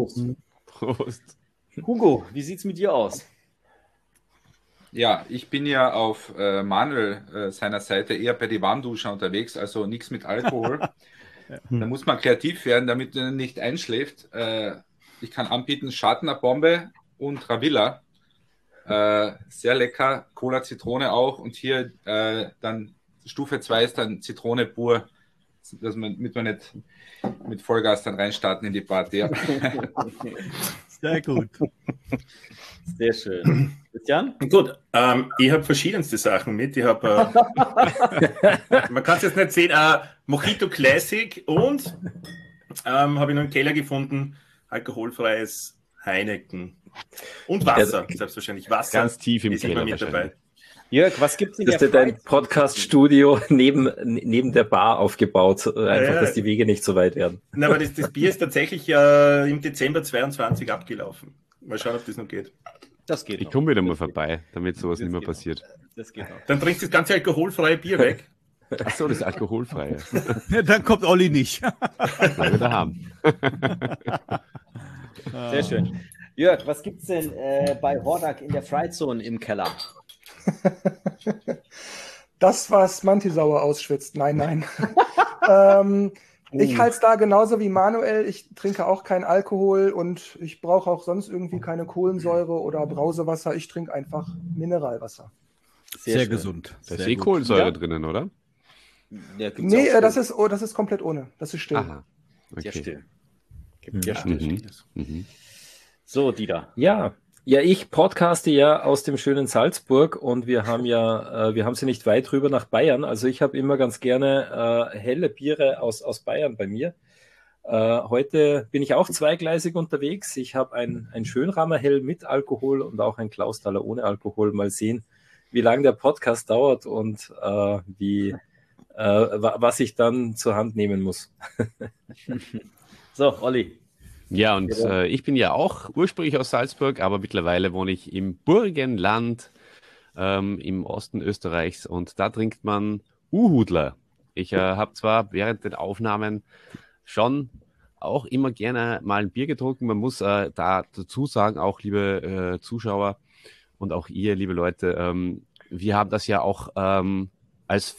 Hugo, wie sieht's mit dir aus? Ja, ich bin ja auf Manuel seiner Seite eher bei die Warmduscher unterwegs, also nichts mit Alkohol. Da muss man kreativ werden, damit man nicht einschläft. Ich kann anbieten Schartner Bombe und Ravilla. Sehr lecker, Cola Zitrone auch, und hier dann Stufe 2 ist dann Zitrone pur, damit wir nicht mit Vollgas dann reinstarten in die Party. Ja. Sehr gut. Sehr schön. Christian? Gut, ich habe verschiedenste Sachen mit. Ich habe, man kann es jetzt nicht sehen, Mojito Classic und habe ich noch im Keller gefunden, alkoholfreies Heineken. Und Wasser, selbstverständlich. Wasser ganz tief im Keller mit dabei. Jörg, was gibt's in der Ist dein Podcast-Studio neben der Bar aufgebaut, einfach, dass die Wege nicht so weit werden? Na, aber das Bier ist tatsächlich im Dezember 22 abgelaufen. Mal schauen, ob das noch geht. Das geht Ich komme wieder mal vorbei, damit sowas nicht mehr passiert. Das geht noch. Dann trinkst du das ganze alkoholfreie Bier weg. Achso, das ist alkoholfrei. Ja, dann kommt Olli nicht. Weil wir da haben. Sehr schön. Jörg, was gibt's denn bei Hordak in der Friedzone im Keller? Das, was Mantisauer ausschwitzt. Nein. Ich halte es da genauso wie Manuel. Ich trinke auch keinen Alkohol und ich brauche auch sonst irgendwie keine Kohlensäure oder Brausewasser. Ich trinke einfach Mineralwasser. Sehr gesund. Da ist Kohlensäure drinnen, oder? Ja, nee, das ist komplett ohne. Das ist still. Aha. Okay. Sehr still. Ja, still. So, Dieter. Ja, ich podcaste ja aus dem schönen Salzburg, und wir haben sie nicht weit rüber nach Bayern. Also ich habe immer ganz gerne helle Biere aus Bayern bei mir. Heute bin ich auch zweigleisig unterwegs. Ich habe ein Schönramer Hell mit Alkohol und auch ein Klausthaler ohne Alkohol. Mal sehen, wie lange der Podcast dauert und was ich dann zur Hand nehmen muss. So, Olli. Ja, und ich bin ja auch ursprünglich aus Salzburg, aber mittlerweile wohne ich im Burgenland im Osten Österreichs und da trinkt man Uhudler. Ich habe zwar während den Aufnahmen schon auch immer gerne mal ein Bier getrunken. Man muss da dazu sagen, auch liebe Zuschauer und auch ihr, liebe Leute, wir haben das ja auch als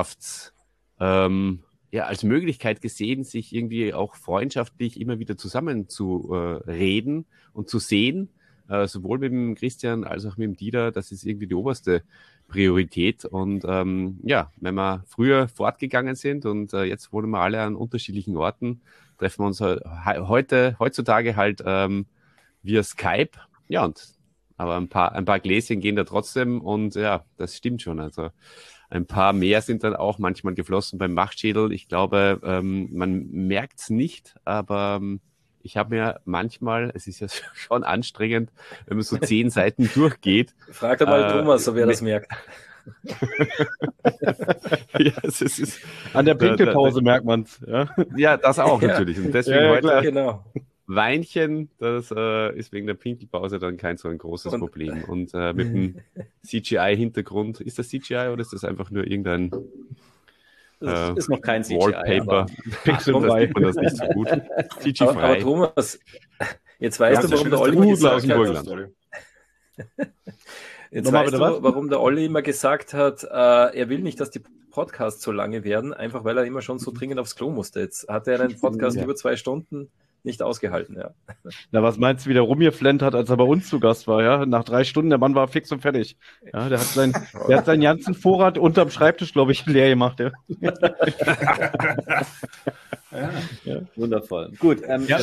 als Möglichkeit gesehen, sich irgendwie auch freundschaftlich immer wieder zusammen zu reden und zu sehen, sowohl mit dem Christian als auch mit dem Dieter. Das ist irgendwie die oberste Priorität. Und wenn wir früher fortgegangen sind und jetzt wohnen wir alle an unterschiedlichen Orten, treffen wir uns heutzutage halt via Skype. Ja, aber ein paar Gläschen gehen da trotzdem und ja, das stimmt schon. Also ein paar mehr sind dann auch manchmal geflossen beim Machtschädel. Ich glaube, man merkt es nicht, aber ich habe mir manchmal, es ist ja schon anstrengend, wenn man so 10 Seiten durchgeht. Frag doch mal Thomas, ob er das merkt. Ja, es ist an der Pinkelpause merkt man es. Ja, das auch natürlich. Und deswegen heute klar, genau. Weinchen, das ist wegen der Pinkelpause dann kein so ein großes Problem. Und mit dem CGI-Hintergrund, ist das CGI oder ist das einfach nur irgendein das ist noch kein CGI, Wallpaper? Pixelfrei. Das sieht man das nicht so gut. CGI-frei. Aber Thomas, jetzt weißt du, warum der Olli warum der Olli immer gesagt hat, er will nicht, dass die Podcasts so lange werden, einfach weil er immer schon so dringend aufs Klo musste. Jetzt hat er einen Podcast über 2 Stunden nicht ausgehalten, ja. Na, was meinst du, wie der rumgeflennt hat, als er bei uns zu Gast war, ja? Nach 3 Stunden, der Mann war fix und fertig. Ja, der hat seinen ganzen Vorrat unterm Schreibtisch, glaube ich, leer gemacht, ja. Ja. Wundervoll. Gut,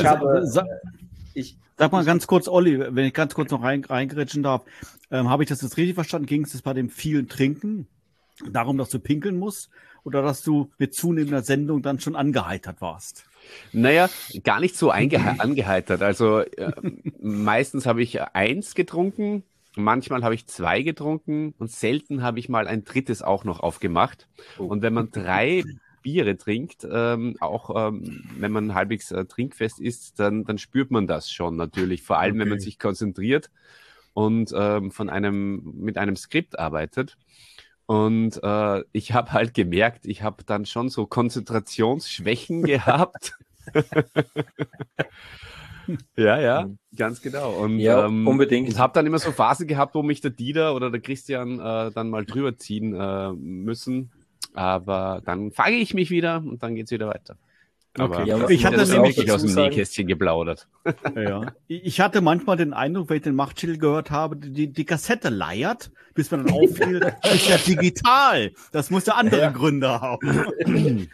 Sag mal ganz kurz, Olli, wenn ich ganz kurz noch reingrätschen darf, habe ich das jetzt richtig verstanden? Ging es bei dem vielen Trinken darum, dass du pinkeln musst oder dass du mit zunehmender Sendung dann schon angeheitert warst? Naja, gar nicht so angeheitert. Also meistens habe ich 1 getrunken, manchmal habe ich 2 getrunken und selten habe ich mal ein 3. auch noch aufgemacht. Und wenn man 3 Biere trinkt, auch wenn man halbwegs trinkfest ist, dann spürt man das schon natürlich. Vor allem, wenn man sich konzentriert und mit einem Skript arbeitet. Und ich habe halt gemerkt, ich habe dann schon so Konzentrationsschwächen gehabt. Ja, ganz genau. Und unbedingt. Ich habe dann immer so Phasen gehabt, wo mich der Dieter oder der Christian dann mal drüber ziehen müssen. Aber dann fange ich mich wieder und dann geht's wieder weiter. Aber ich hatte das nämlich aus dem Nähkästchen geplaudert. Ja. Ich hatte manchmal den Eindruck, wenn ich den Machtschädel gehört habe, die Kassette leiert, bis man dann auffiel, ist ja digital. Das muss ja andere Gründe haben.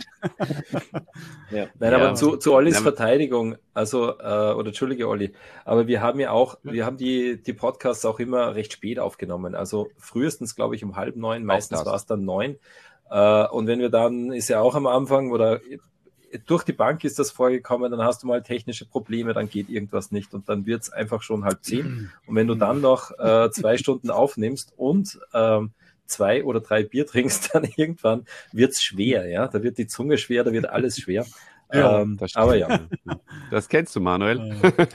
Nein, aber zu Ollis Verteidigung, oder entschuldige Olli, aber wir haben die Podcasts auch immer recht spät aufgenommen. Also frühestens, glaube ich, um 8:30, meistens war es dann 9. Und wenn wir dann, ist ja auch am Anfang oder durch die Bank ist das vorgekommen, dann hast du mal technische Probleme, dann geht irgendwas nicht und dann wird es einfach schon 9:30. Und wenn du dann noch 2 Stunden aufnimmst und 2 oder 3 Bier trinkst, dann irgendwann wird es schwer, ja. Da wird die Zunge schwer, da wird alles schwer. Ja, aber ja. Das kennst du, Manuel.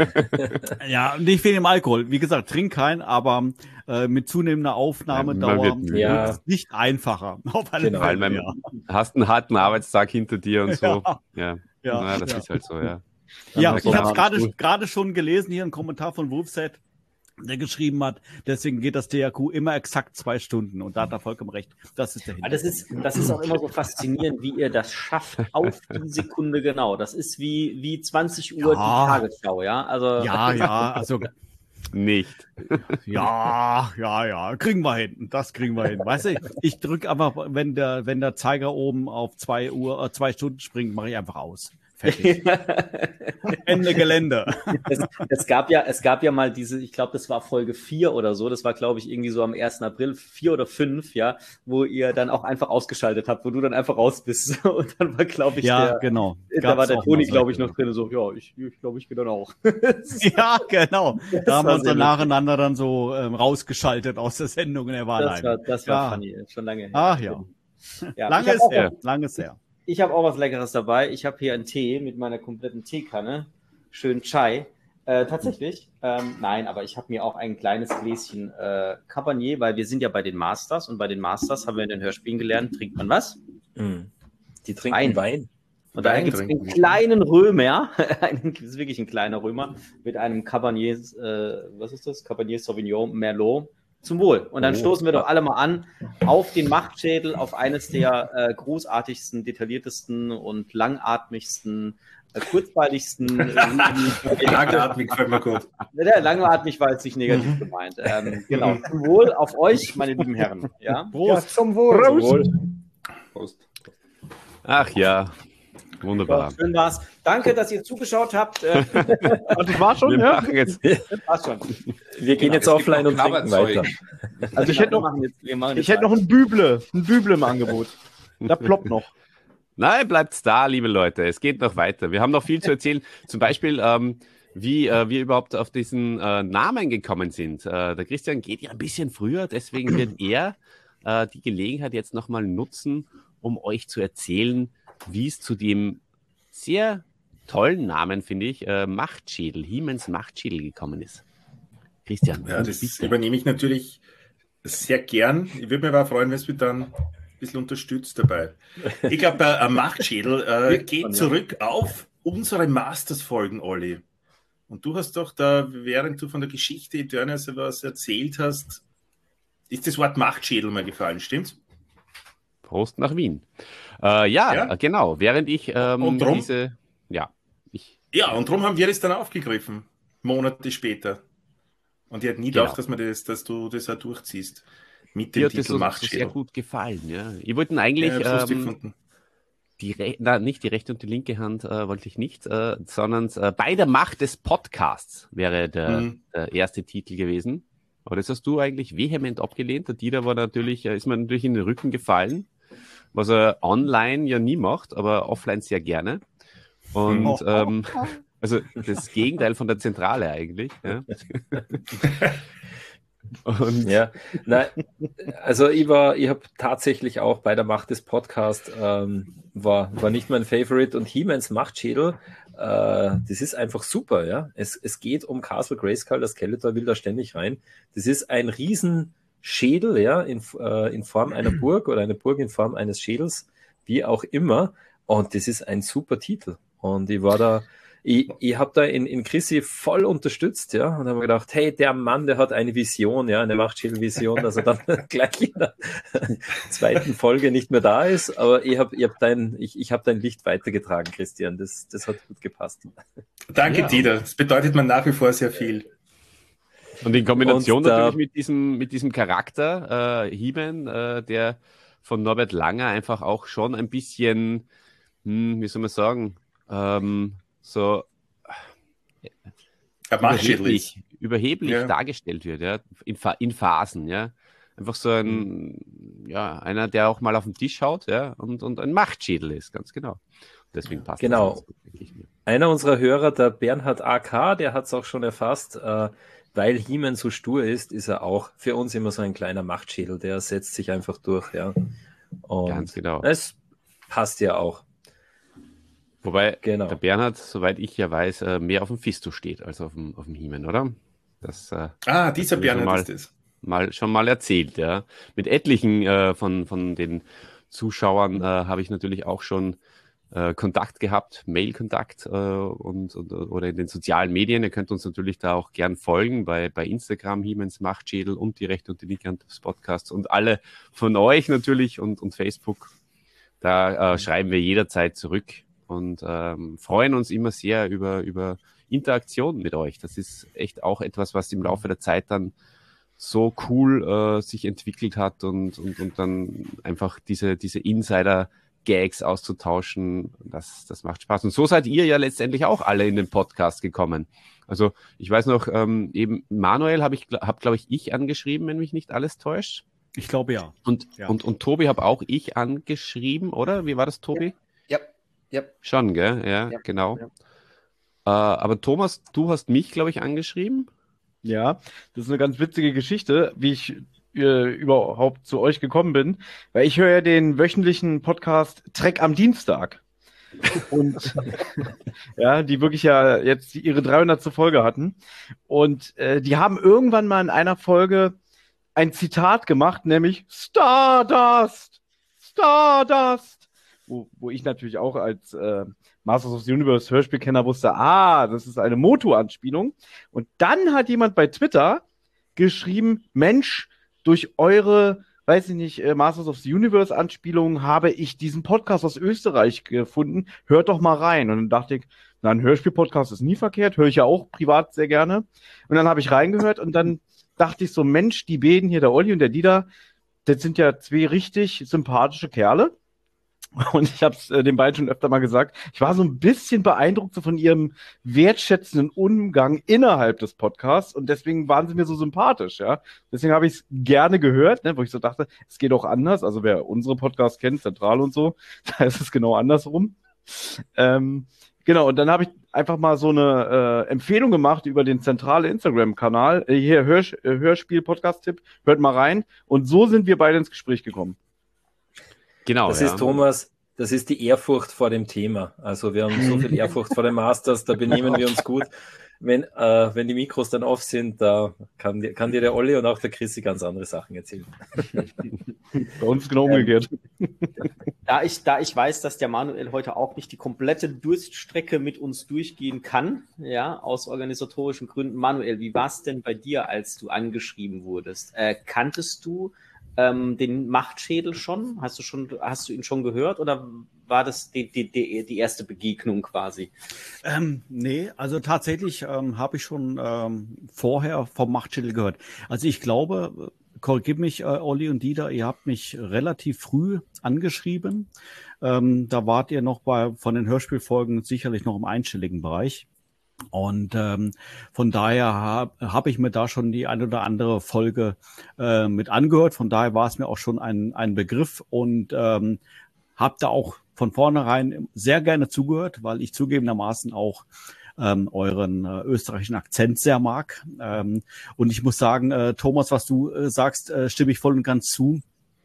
Ja, nicht wegen dem Alkohol. Wie gesagt, trink keinen, aber mit zunehmender Aufnahmedauer wird es nicht einfacher. Auf alle Fälle, hast einen harten Arbeitstag hinter dir und so. Ja, das ist halt so, ja. Ja, ich habe es gerade schon gelesen, hier ein Kommentar von Wolfset, der geschrieben hat, deswegen geht das THQ immer exakt 2 Stunden und da hat er vollkommen recht. Das ist der Hintergrund. Das ist auch immer so faszinierend, wie ihr das schafft, auf die Sekunde genau. Das ist wie 20 Uhr die Tagesschau, ja? Also also nicht. Ja, kriegen wir hin. Das kriegen wir hin. Weißt du, ich drücke einfach, wenn der Zeiger oben auf 2 Stunden springt, mache ich einfach aus. Fertig. Ende Gelände. Es gab ja mal diese, ich glaube, das war Folge 4 oder so, das war, glaube ich, irgendwie so am 1. April, 4 oder 5, ja, wo ihr dann auch einfach ausgeschaltet habt, wo du dann einfach raus bist. Und dann war, glaube ich, genau. Da war der Toni, glaube ich, noch drin, so, ja, ich glaube, ich gehe dann auch. Ja, genau. Da haben wir uns dann nacheinander dann so rausgeschaltet aus der Sendung und er war allein. Das war funny, schon lange her. Ach ja. Lange ist her. Ich habe auch was Leckeres dabei. Ich habe hier einen Tee mit meiner kompletten Teekanne. schön Chai. Tatsächlich, nein, aber ich habe mir auch ein kleines Gläschen Cabernet, weil wir sind ja bei den Masters und bei den Masters haben wir in den Hörspielen gelernt, trinkt man was? Die trinken Wein. Und daher gibt es einen kleinen Römer, das ist wirklich ein kleiner Römer, mit einem Cabernet, was ist das? Cabernet Sauvignon Merlot. Zum Wohl. Und dann stoßen wir doch alle mal an auf den Machtschädel, auf eines der großartigsten, detailliertesten und langatmigsten, kurzweiligsten. Langatmig fällt mir gut. Langatmig war jetzt nicht negativ gemeint. Genau. Zum Wohl auf euch, meine lieben Herren. Ja? Prost. Ja, zum Wohl. Prost. Prost. Ach ja. Wunderbar. Ja, schön war's. Danke, dass ihr zugeschaut habt. Das war schon, ja? Jetzt. Das war's schon. Wir gehen jetzt offline und trinken weiter. Also ich hätte noch ein Büble im Angebot. Da ploppt noch. Nein, bleibt's da, liebe Leute. Es geht noch weiter. Wir haben noch viel zu erzählen. Zum Beispiel, wie wir überhaupt auf diesen Namen gekommen sind. Der Christian geht ja ein bisschen früher, deswegen wird er die Gelegenheit jetzt nochmal nutzen, um euch zu erzählen, wie es zu dem sehr tollen Namen, finde ich, Machtschädel, He-Mans Machtschädel gekommen ist. Christian. Ja, das übernehme ich natürlich sehr gern. Ich würde mich aber freuen, wenn es mich dann ein bisschen unterstützt dabei. Ich glaube, ein Machtschädel geht zurück auf unsere Masters-Folgen, Olli. Und du hast doch da, während du von der Geschichte Eternias was erzählt hast, ist das Wort Machtschädel mal gefallen, stimmt's? Prost nach Wien. Genau. Während ich und drum, und darum haben wir das dann aufgegriffen, Monate später. Und ich hätte nie gedacht, dass du das auch durchziehst. Mit dem Titel Machtschädel. Sehr gut gefallen, ja. Ich wollte eigentlich nicht die rechte und die linke Hand wollte ich nicht, sondern bei der Macht des Podcasts wäre der erste Titel gewesen. Aber das hast du eigentlich vehement abgelehnt. Der Dieter ist mir natürlich in den Rücken gefallen, was er online ja nie macht, aber offline sehr gerne. Und also das Gegenteil von der Zentrale eigentlich. Ja. Und ja, nein, also ich habe tatsächlich auch bei der Macht des Podcasts, war nicht mein Favorite, und He-Mans Machtschädel, das ist einfach super, ja. Es geht um Castle Grayskull, das Skeletor will da ständig rein. Das ist ein Riesenschädel, ja, in Form einer Burg oder eine Burg in Form eines Schädels, wie auch immer. Und das ist ein super Titel. Und ich war da, ich habe da in Chrissy voll unterstützt, ja, und habe mir gedacht, hey, der Mann, der hat eine Vision, ja, eine Machtschädel-Vision, dass er dann gleich in der zweiten Folge nicht mehr da ist, aber ich hab dein Licht weitergetragen, Christian, das hat gut gepasst. Danke, Dieter, das bedeutet mir nach wie vor sehr viel. Und in Kombination natürlich mit diesem Charakter, He-Man, der von Norbert Langer einfach auch schon ein bisschen, wie soll man sagen, so überheblich dargestellt wird, ja, in Phasen, ja. Einfach so einer, der auch mal auf den Tisch haut, ja, und ein Machtschädel ist, ganz genau. Deswegen passt das. Genau. Einer unserer Hörer, der Bernhard AK, der hat es auch schon erfasst, weil He-Man so stur ist er auch für uns immer so ein kleiner Machtschädel, der setzt sich einfach durch, ja. Und ganz genau. Es passt ja auch. Wobei der Bernhard, soweit ich ja weiß, mehr auf dem Fisto steht als auf dem He-Man, oder? Das, dieser Bernhard ist es. Schon mal erzählt, ja. Mit etlichen von den Zuschauern habe ich natürlich auch schon Kontakt gehabt, Mail-Kontakt oder in den sozialen Medien. Ihr könnt uns natürlich da auch gern folgen bei Instagram, He-Mans Machtschädel und die Rechte und die Linke des Podcasts und alle von euch natürlich und Facebook. Da schreiben wir jederzeit zurück. Und freuen uns immer sehr über Interaktion mit euch. Das ist echt auch etwas, was im Laufe der Zeit dann so cool sich entwickelt hat und dann einfach diese Insider-Gags auszutauschen, das macht Spaß. Und so seid ihr ja letztendlich auch alle in den Podcast gekommen. Also ich weiß noch, eben Manuel habe glaube ich angeschrieben, wenn mich nicht alles täuscht. Ich glaube ja. Und Tobi habe auch ich angeschrieben, oder? Wie war das, Tobi? Ja. Schon, gell? Ja, genau. Ja. Aber Thomas, du hast mich, glaube ich, angeschrieben. Ja, das ist eine ganz witzige Geschichte, wie ich überhaupt zu euch gekommen bin. Weil ich höre ja den wöchentlichen Podcast Trek am Dienstag. Und ja, die wirklich ja jetzt ihre 300. Folge hatten. Und die haben irgendwann mal in einer Folge ein Zitat gemacht, nämlich Stardust! Stardust! Wo ich natürlich auch als Masters of the Universe Hörspielkenner wusste, das ist eine Motu-Anspielung. Und dann hat jemand bei Twitter geschrieben, Mensch, durch eure, weiß ich nicht, Masters of the Universe Anspielungen habe ich diesen Podcast aus Österreich gefunden. Hört doch mal rein. Und dann dachte ich, ein Hörspiel-Podcast ist nie verkehrt, höre ich ja auch privat sehr gerne. Und dann habe ich reingehört und dann dachte ich so, Mensch, die beiden hier, der Olli und der Dieter, das sind ja zwei richtig sympathische Kerle. Und ich habe es den beiden schon öfter mal gesagt, ich war so ein bisschen beeindruckt so von ihrem wertschätzenden Umgang innerhalb des Podcasts und deswegen waren sie mir so sympathisch, ja. Deswegen habe ich es gerne gehört, ne, wo ich so dachte, es geht auch anders. Also wer unsere Podcasts kennt, Zentral und so, da ist es genau andersrum. Genau, und dann habe ich einfach mal so eine Empfehlung gemacht über den zentrale Instagram-Kanal. Hier, Hörspiel-Podcast-Tipp, hört mal rein. Und so sind wir beide ins Gespräch gekommen. Genau. Das ist, Thomas, das ist die Ehrfurcht vor dem Thema. Also wir haben so viel Ehrfurcht vor den Masters, da benehmen wir uns gut. Wenn die Mikros dann off sind, da kann dir der Olli und auch der Chrissy ganz andere Sachen erzählen. Bei uns genau umgekehrt. Da ich weiß, dass der Manuel heute auch nicht die komplette Durststrecke mit uns durchgehen kann, ja, aus organisatorischen Gründen. Manuel, wie war es denn bei dir, als du angeschrieben wurdest? Kanntest du den Machtschädel schon? Hast du ihn schon gehört oder war das die erste Begegnung quasi? Nee, also tatsächlich habe ich schon vorher vom Machtschädel gehört. Also ich glaube, korrigiert mich, Olli und Dieter, ihr habt mich relativ früh angeschrieben. Da wart ihr noch von den Hörspielfolgen sicherlich noch im einstelligen Bereich. Und von daher habe ich mir da schon die ein oder andere Folge mit angehört. Von daher war es mir auch schon ein Begriff und habe da auch von vornherein sehr gerne zugehört, weil ich zugegebenermaßen auch euren österreichischen Akzent sehr mag. Und ich muss sagen, Thomas, was du sagst, stimme ich voll und ganz zu.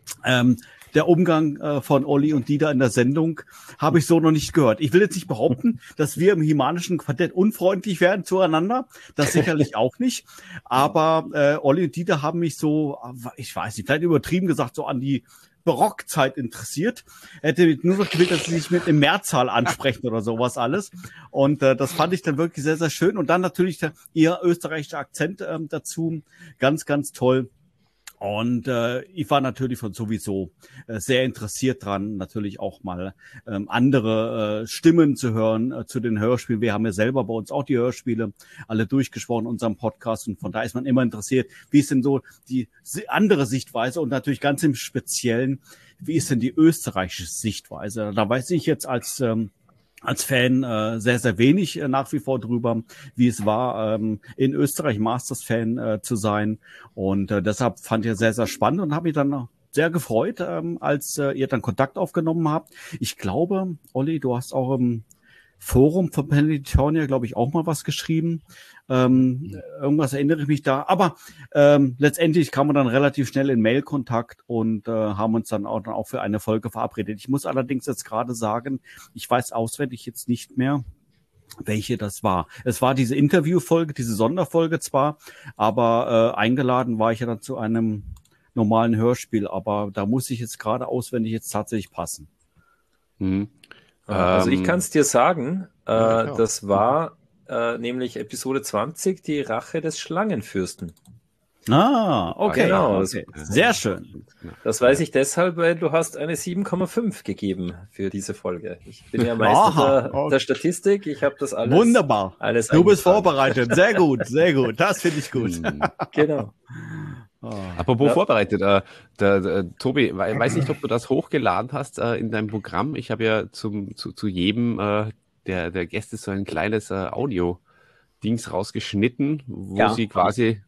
Der Umgang von Olli und Dieter in der Sendung habe ich so noch nicht gehört. Ich will jetzt nicht behaupten, dass wir im Himanischen Quartett unfreundlich werden zueinander. Das sicherlich auch nicht. Aber Olli und Dieter haben mich so, ich weiß nicht, vielleicht übertrieben gesagt, so an die Barockzeit interessiert. Hätte nur noch gewählt, dass sie sich mit dem Mehrzahl ansprechen oder sowas alles. Und das fand ich dann wirklich sehr, sehr schön. Und dann natürlich ihr österreichischer Akzent dazu. Ganz, ganz toll. Und ich war natürlich sowieso sehr interessiert dran, natürlich auch mal andere Stimmen zu hören zu den Hörspielen. Wir haben ja selber bei uns auch die Hörspiele alle durchgesprochen in unserem Podcast. Und von daher ist man immer interessiert, wie ist denn so die andere Sichtweise und natürlich ganz im Speziellen, wie ist denn die österreichische Sichtweise? Da weiß ich jetzt als Fan sehr, sehr wenig nach wie vor drüber, wie es war, in Österreich Masters-Fan zu sein. Und deshalb fand ich sehr, sehr spannend und habe mich dann sehr gefreut, als ihr dann Kontakt aufgenommen habt. Ich glaube, Olli, du hast auch im Forum von Planetonia, glaube ich, auch mal was geschrieben. Irgendwas erinnere ich mich da. Aber letztendlich kam man dann relativ schnell in Mail-Kontakt und haben uns dann auch für eine Folge verabredet. Ich muss allerdings jetzt gerade sagen, ich weiß auswendig jetzt nicht mehr, welche das war. Es war diese Interviewfolge, diese Sonderfolge zwar, aber eingeladen war ich ja dann zu einem normalen Hörspiel. Aber da muss ich jetzt gerade auswendig jetzt tatsächlich passen. Also ich kann es dir sagen, das war nämlich Episode 20, die Rache des Schlangenfürsten. Ah, okay. Genau, okay. Sehr schön. Das weiß ich deshalb, weil du hast eine 7,5 gegeben für diese Folge. Ich bin ja Meister der Statistik, ich habe das alles. Wunderbar. Alles du bist vorbereitet. Sehr gut, sehr gut. Das finde ich gut. Genau. Apropos vorbereitet, Tobi, weiß nicht, ob du das hochgeladen hast in deinem Programm. Ich habe ja zu jedem der Gäste so ein kleines Audio-Dings rausgeschnitten, wo sie quasi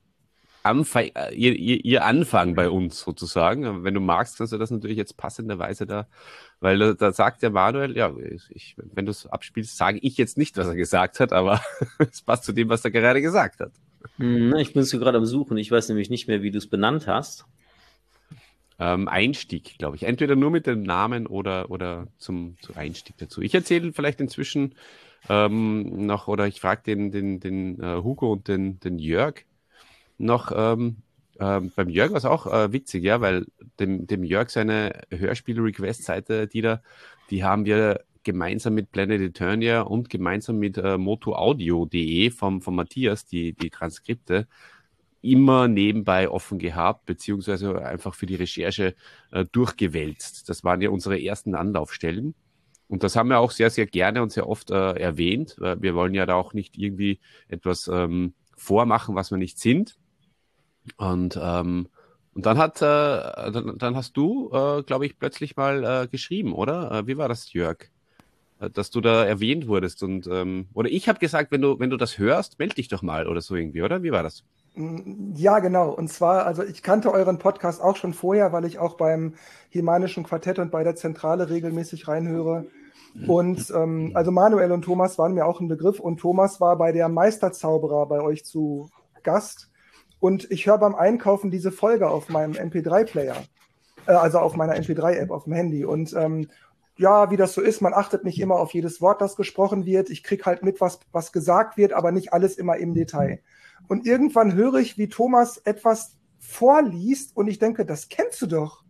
ihr Anfang bei uns sozusagen. Wenn du magst, kannst du das natürlich jetzt passenderweise da, weil da sagt der Manuel, ja, wenn du es abspielst, sage ich jetzt nicht, was er gesagt hat, aber es passt zu dem, was er gerade gesagt hat. Ich bin so gerade am Suchen. Ich weiß nämlich nicht mehr, wie du es benannt hast. Einstieg, glaube ich. Entweder nur mit dem Namen oder zum Einstieg dazu. Ich erzähle vielleicht inzwischen noch, oder ich frage den Hugo und den Jörg noch. Beim Jörg war es auch witzig, ja, weil dem Jörg seine Hörspiel-Request-Seite, die haben wir gemeinsam mit Planet Eternia und gemeinsam mit motoaudio.de vom Matthias, die Transkripte, immer nebenbei offen gehabt, beziehungsweise einfach für die Recherche durchgewälzt. Das waren ja unsere ersten Anlaufstellen. Und das haben wir auch sehr, sehr gerne und sehr oft erwähnt. Wir wollen ja da auch nicht irgendwie etwas vormachen, was wir nicht sind. Und dann hast du, glaube ich, plötzlich mal geschrieben, oder? Wie war das, Jörg? Dass du da erwähnt wurdest oder ich habe gesagt, wenn du das hörst, melde dich doch mal oder so irgendwie, oder? Wie war das? Ja, genau. Und zwar, also ich kannte euren Podcast auch schon vorher, weil ich auch beim Himanischen Quartett und bei der Zentrale regelmäßig reinhöre. Und also Manuel und Thomas waren mir auch ein Begriff und Thomas war bei der Meisterzauberer bei euch zu Gast. Und ich höre beim Einkaufen diese Folge auf meinem MP3-Player, also auf meiner MP3-App auf dem Handy. Und ja, wie das so ist, man achtet nicht immer auf jedes Wort, das gesprochen wird. Ich kriege halt mit, was gesagt wird, aber nicht alles immer im Detail. Und irgendwann höre ich, wie Thomas etwas vorliest und ich denke, das kennst du doch.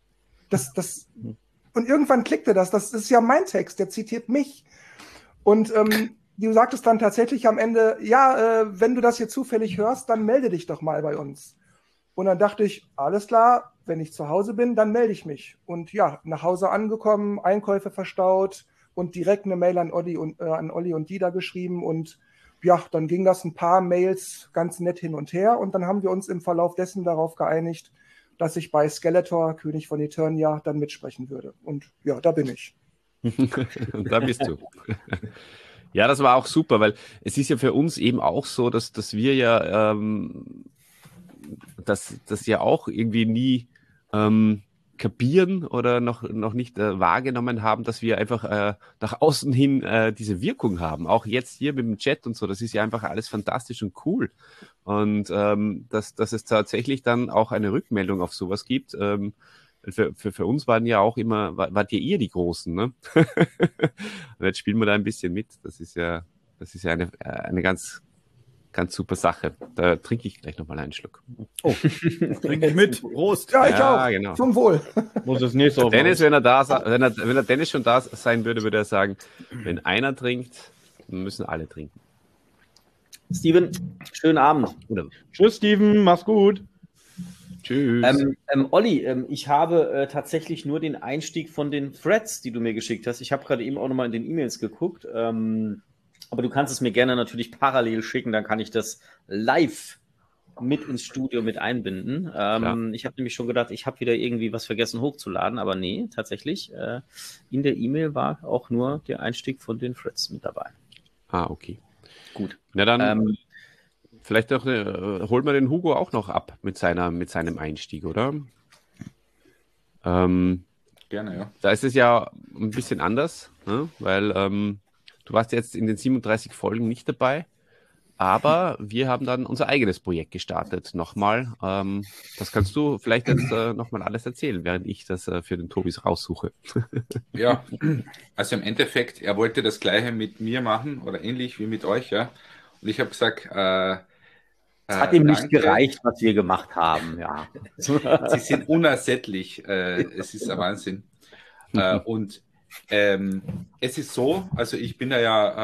Und irgendwann klickte das ist ja mein Text, der zitiert mich. Und du sagtest dann tatsächlich am Ende, ja, wenn du das hier zufällig hörst, dann melde dich doch mal bei uns. Und dann dachte ich, alles klar, wenn ich zu Hause bin, dann melde ich mich. Und ja, nach Hause angekommen, Einkäufe verstaut und direkt eine Mail an Olli und Dieter geschrieben. Und ja, dann ging das ein paar Mails ganz nett hin und her. Und dann haben wir uns im Verlauf dessen darauf geeinigt, dass ich bei Skeletor, König von Eternia, dann mitsprechen würde. Und ja, da bin ich. Und da bist du. Ja, das war auch super, weil es ist ja für uns eben auch so, dass wir ja das ja auch irgendwie nie kapieren oder noch nicht wahrgenommen haben, dass wir einfach nach außen hin diese Wirkung haben. Auch jetzt hier mit dem Chat und so, das ist ja einfach alles fantastisch und cool. Und dass es tatsächlich dann auch eine Rückmeldung auf sowas gibt. Für uns wart ihr die Großen, ne? Und jetzt spielen wir da ein bisschen mit. Das ist ja eine ganz super Sache. Da trinke ich gleich nochmal einen Schluck. Oh, trinke ich mit. Prost. Ja, ich auch. Genau. Zum Wohl. Muss es nicht so Dennis, wenn er Dennis schon da sein würde, würde er sagen, wenn einer trinkt, dann müssen alle trinken. Steven, schönen Abend. Tschüss, Steven, mach's gut. Tschüss. Olli, ich habe tatsächlich nur den Einstieg von den Threads, die du mir geschickt hast. Ich habe gerade eben auch nochmal in den E-Mails geguckt. Aber du kannst es mir gerne natürlich parallel schicken, dann kann ich das live mit ins Studio mit einbinden. Ich habe nämlich schon gedacht, ich habe wieder irgendwie was vergessen hochzuladen, aber nee, tatsächlich. In der E-Mail war auch nur der Einstieg von den Threads mit dabei. Ah, okay. Gut. Na dann, vielleicht holt man den Hugo auch noch ab mit seinem Einstieg, oder? Gerne, ja. Da ist es ja ein bisschen anders, ne? Weil du warst jetzt in den 37 Folgen nicht dabei, aber wir haben dann unser eigenes Projekt gestartet. Nochmal, das kannst du vielleicht jetzt nochmal alles erzählen, während ich das für den Tobis raussuche. Ja, also im Endeffekt, er wollte das Gleiche mit mir machen oder ähnlich wie mit euch, ja. Und ich habe gesagt, es hat ihm nicht gereicht, was wir gemacht haben, ja. Sie sind unersättlich, es ist ein Wahnsinn. Und es ist so, also ich bin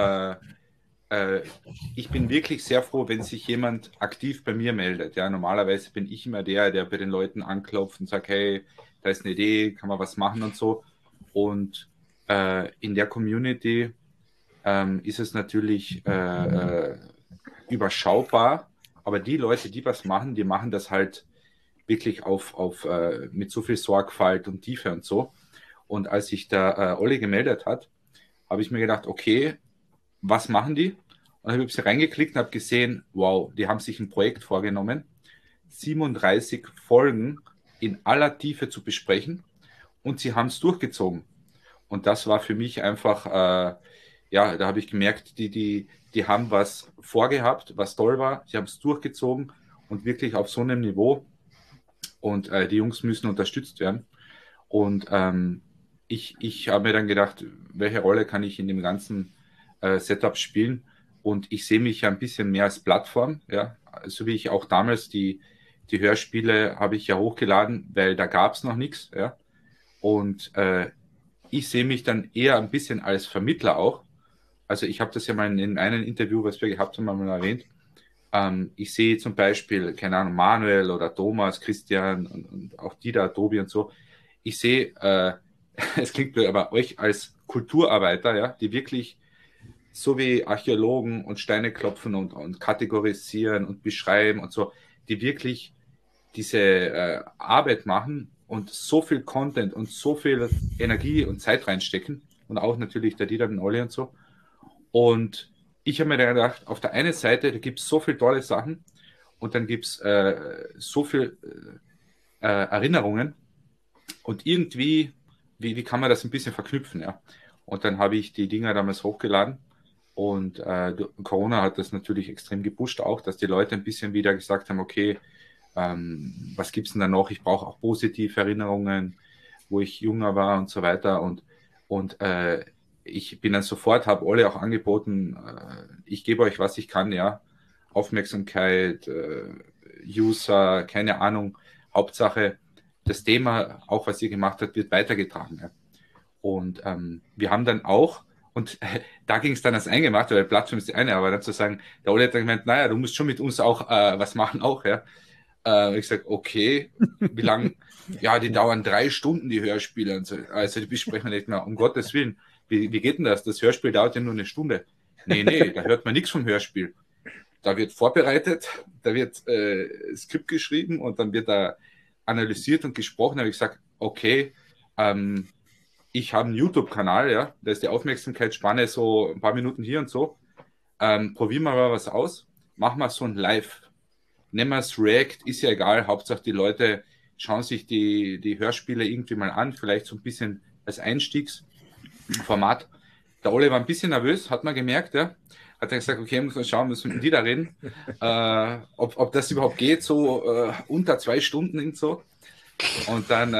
ich bin wirklich sehr froh, wenn sich jemand aktiv bei mir meldet. Ja, normalerweise bin ich immer der bei den Leuten anklopft und sagt, hey, da ist eine Idee, kann man was machen und so. Und in der Community ist es natürlich überschaubar, aber die Leute, die was machen, die machen das halt wirklich mit so viel Sorgfalt und Tiefe und so. Und als sich der Olli gemeldet hat, habe ich mir gedacht, okay, was machen die? Und dann habe ich reingeklickt und habe gesehen, wow, die haben sich ein Projekt vorgenommen, 37 Folgen in aller Tiefe zu besprechen und sie haben es durchgezogen. Und das war für mich einfach, da habe ich gemerkt, die haben was vorgehabt, was toll war, sie haben es durchgezogen und wirklich auf so einem Niveau. und die Jungs müssen unterstützt werden. Und ich habe mir dann gedacht, welche Rolle kann ich in dem ganzen Setup spielen? Und ich sehe mich ja ein bisschen mehr als Plattform, ja, so wie ich auch damals die Hörspiele habe ich ja hochgeladen, weil da gab es noch nichts, ja. Und ich sehe mich dann eher ein bisschen als Vermittler auch. Also ich habe das ja mal in einem Interview, was wir gehabt haben, mal erwähnt. Ich sehe zum Beispiel, keine Ahnung, Manuel oder Thomas, Christian und auch Dieter, Tobi und so. Ich sehe, es klingt blöd, aber euch als Kulturarbeiter, ja, die wirklich so wie Archäologen und Steine klopfen und kategorisieren und beschreiben und so, die wirklich diese Arbeit machen und so viel Content und so viel Energie und Zeit reinstecken und auch natürlich der Dieter, den Olli und so. Und ich habe mir dann gedacht, auf der einen Seite, da gibt es so viele tolle Sachen und dann gibt es so viele Erinnerungen und irgendwie, wie kann man das ein bisschen verknüpfen, ja? Und dann habe ich die Dinger damals hochgeladen und Corona hat das natürlich extrem gepusht auch, dass die Leute ein bisschen wieder gesagt haben, okay, was gibt es denn da noch? Ich brauche auch positive Erinnerungen, wo ich jünger war und so weiter. Und ich bin dann sofort, habe alle auch angeboten, ich gebe euch, was ich kann, ja. Aufmerksamkeit, User, keine Ahnung. Hauptsache, das Thema, auch was ihr gemacht habt, wird weitergetragen. Ja. Und wir haben dann auch, und da ging es dann als Eingemacht, weil Plattform ist die eine, aber dann zu sagen, der Ole hat dann gemeint, naja, du musst schon mit uns auch was machen auch, ja. Ich sage, okay, wie lang? Ja, die dauern 3 Stunden, die Hörspiele. Und so. Also die besprechen wir nicht mehr, um Gottes Willen. Wie geht denn das? Das Hörspiel dauert ja nur 1 Stunde. Nee, da hört man nichts vom Hörspiel. Da wird vorbereitet, da wird Skript geschrieben und dann wird da analysiert und gesprochen. Da habe ich gesagt, okay, ich habe einen YouTube-Kanal, ja, da ist die Aufmerksamkeitsspanne so ein paar Minuten hier und so. Probieren wir mal was aus. Machen wir so ein Live. Nehmen wir es React, ist ja egal. Hauptsache die Leute schauen sich die Hörspiele irgendwie mal an, vielleicht so ein bisschen als Einstiegsformat. Der Ole war ein bisschen nervös, hat man gemerkt, ja. Hat dann gesagt, okay, muss man schauen, müssen wir mit dir da reden, ob das überhaupt geht, so unter 2 Stunden und so. Und dann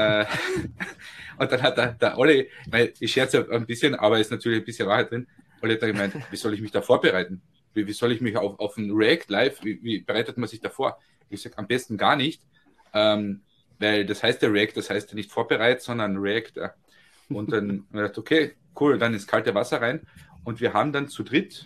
hat der Ole, ich scherze ein bisschen, aber ist natürlich ein bisschen Wahrheit drin, Ole hat dann gemeint, wie soll ich mich da vorbereiten? Wie soll ich mich auf ein React live, wie bereitet man sich da vor? Ich sage, am besten gar nicht, weil das heißt ja React, das heißt ja nicht vorbereitet, sondern React. Ja. Und dann haben wir gedacht, okay, cool, dann ins kalte Wasser rein. Und wir haben dann zu dritt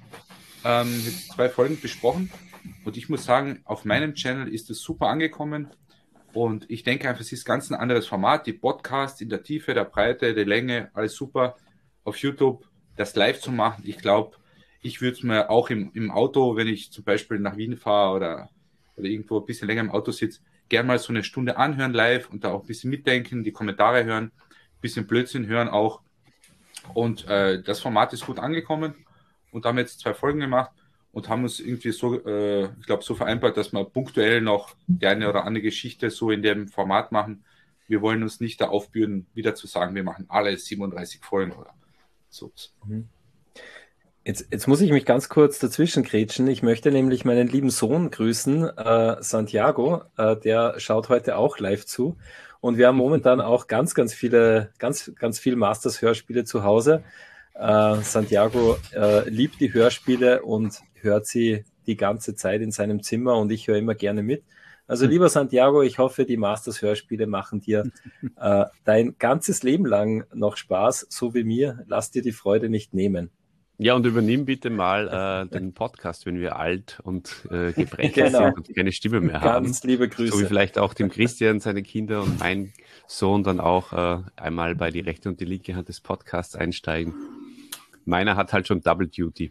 2 Folgen besprochen. Und ich muss sagen, auf meinem Channel ist es super angekommen. Und ich denke einfach, es ist ganz ein anderes Format. Die Podcasts in der Tiefe, der Breite, der Länge, alles super. Auf YouTube das live zu machen, ich glaube, ich würde es mir auch im Auto, wenn ich zum Beispiel nach Wien fahre oder irgendwo ein bisschen länger im Auto sitze, gerne mal so 1 Stunde anhören live und da auch ein bisschen mitdenken, die Kommentare hören, ein bisschen Blödsinn hören auch. Und das Format ist gut angekommen und haben jetzt 2 Folgen gemacht und haben uns irgendwie so, ich glaube, so vereinbart, dass wir punktuell noch die eine oder andere Geschichte so in dem Format machen. Wir wollen uns nicht da aufbürden, wieder zu sagen, wir machen alle 37 Folgen oder so. Mhm. Jetzt muss ich mich ganz kurz dazwischen grätschen. Ich möchte nämlich meinen lieben Sohn grüßen, Santiago. Der schaut heute auch live zu. Und wir haben momentan auch ganz viel Masters-Hörspiele zu Hause. Santiago liebt die Hörspiele und hört sie die ganze Zeit in seinem Zimmer und ich höre immer gerne mit. Also lieber Santiago, ich hoffe, die Masters-Hörspiele machen dir dein ganzes Leben lang noch Spaß, so wie mir. Lass dir die Freude nicht nehmen. Ja, und übernimm bitte mal den Podcast, wenn wir alt und gebrechlich sind und keine Stimme mehr haben. Ganz liebe Grüße. So wie vielleicht auch dem Christian, seine Kinder und mein Sohn dann auch einmal bei die rechte und die linke Hand des Podcasts einsteigen. Meiner hat halt schon Double Duty.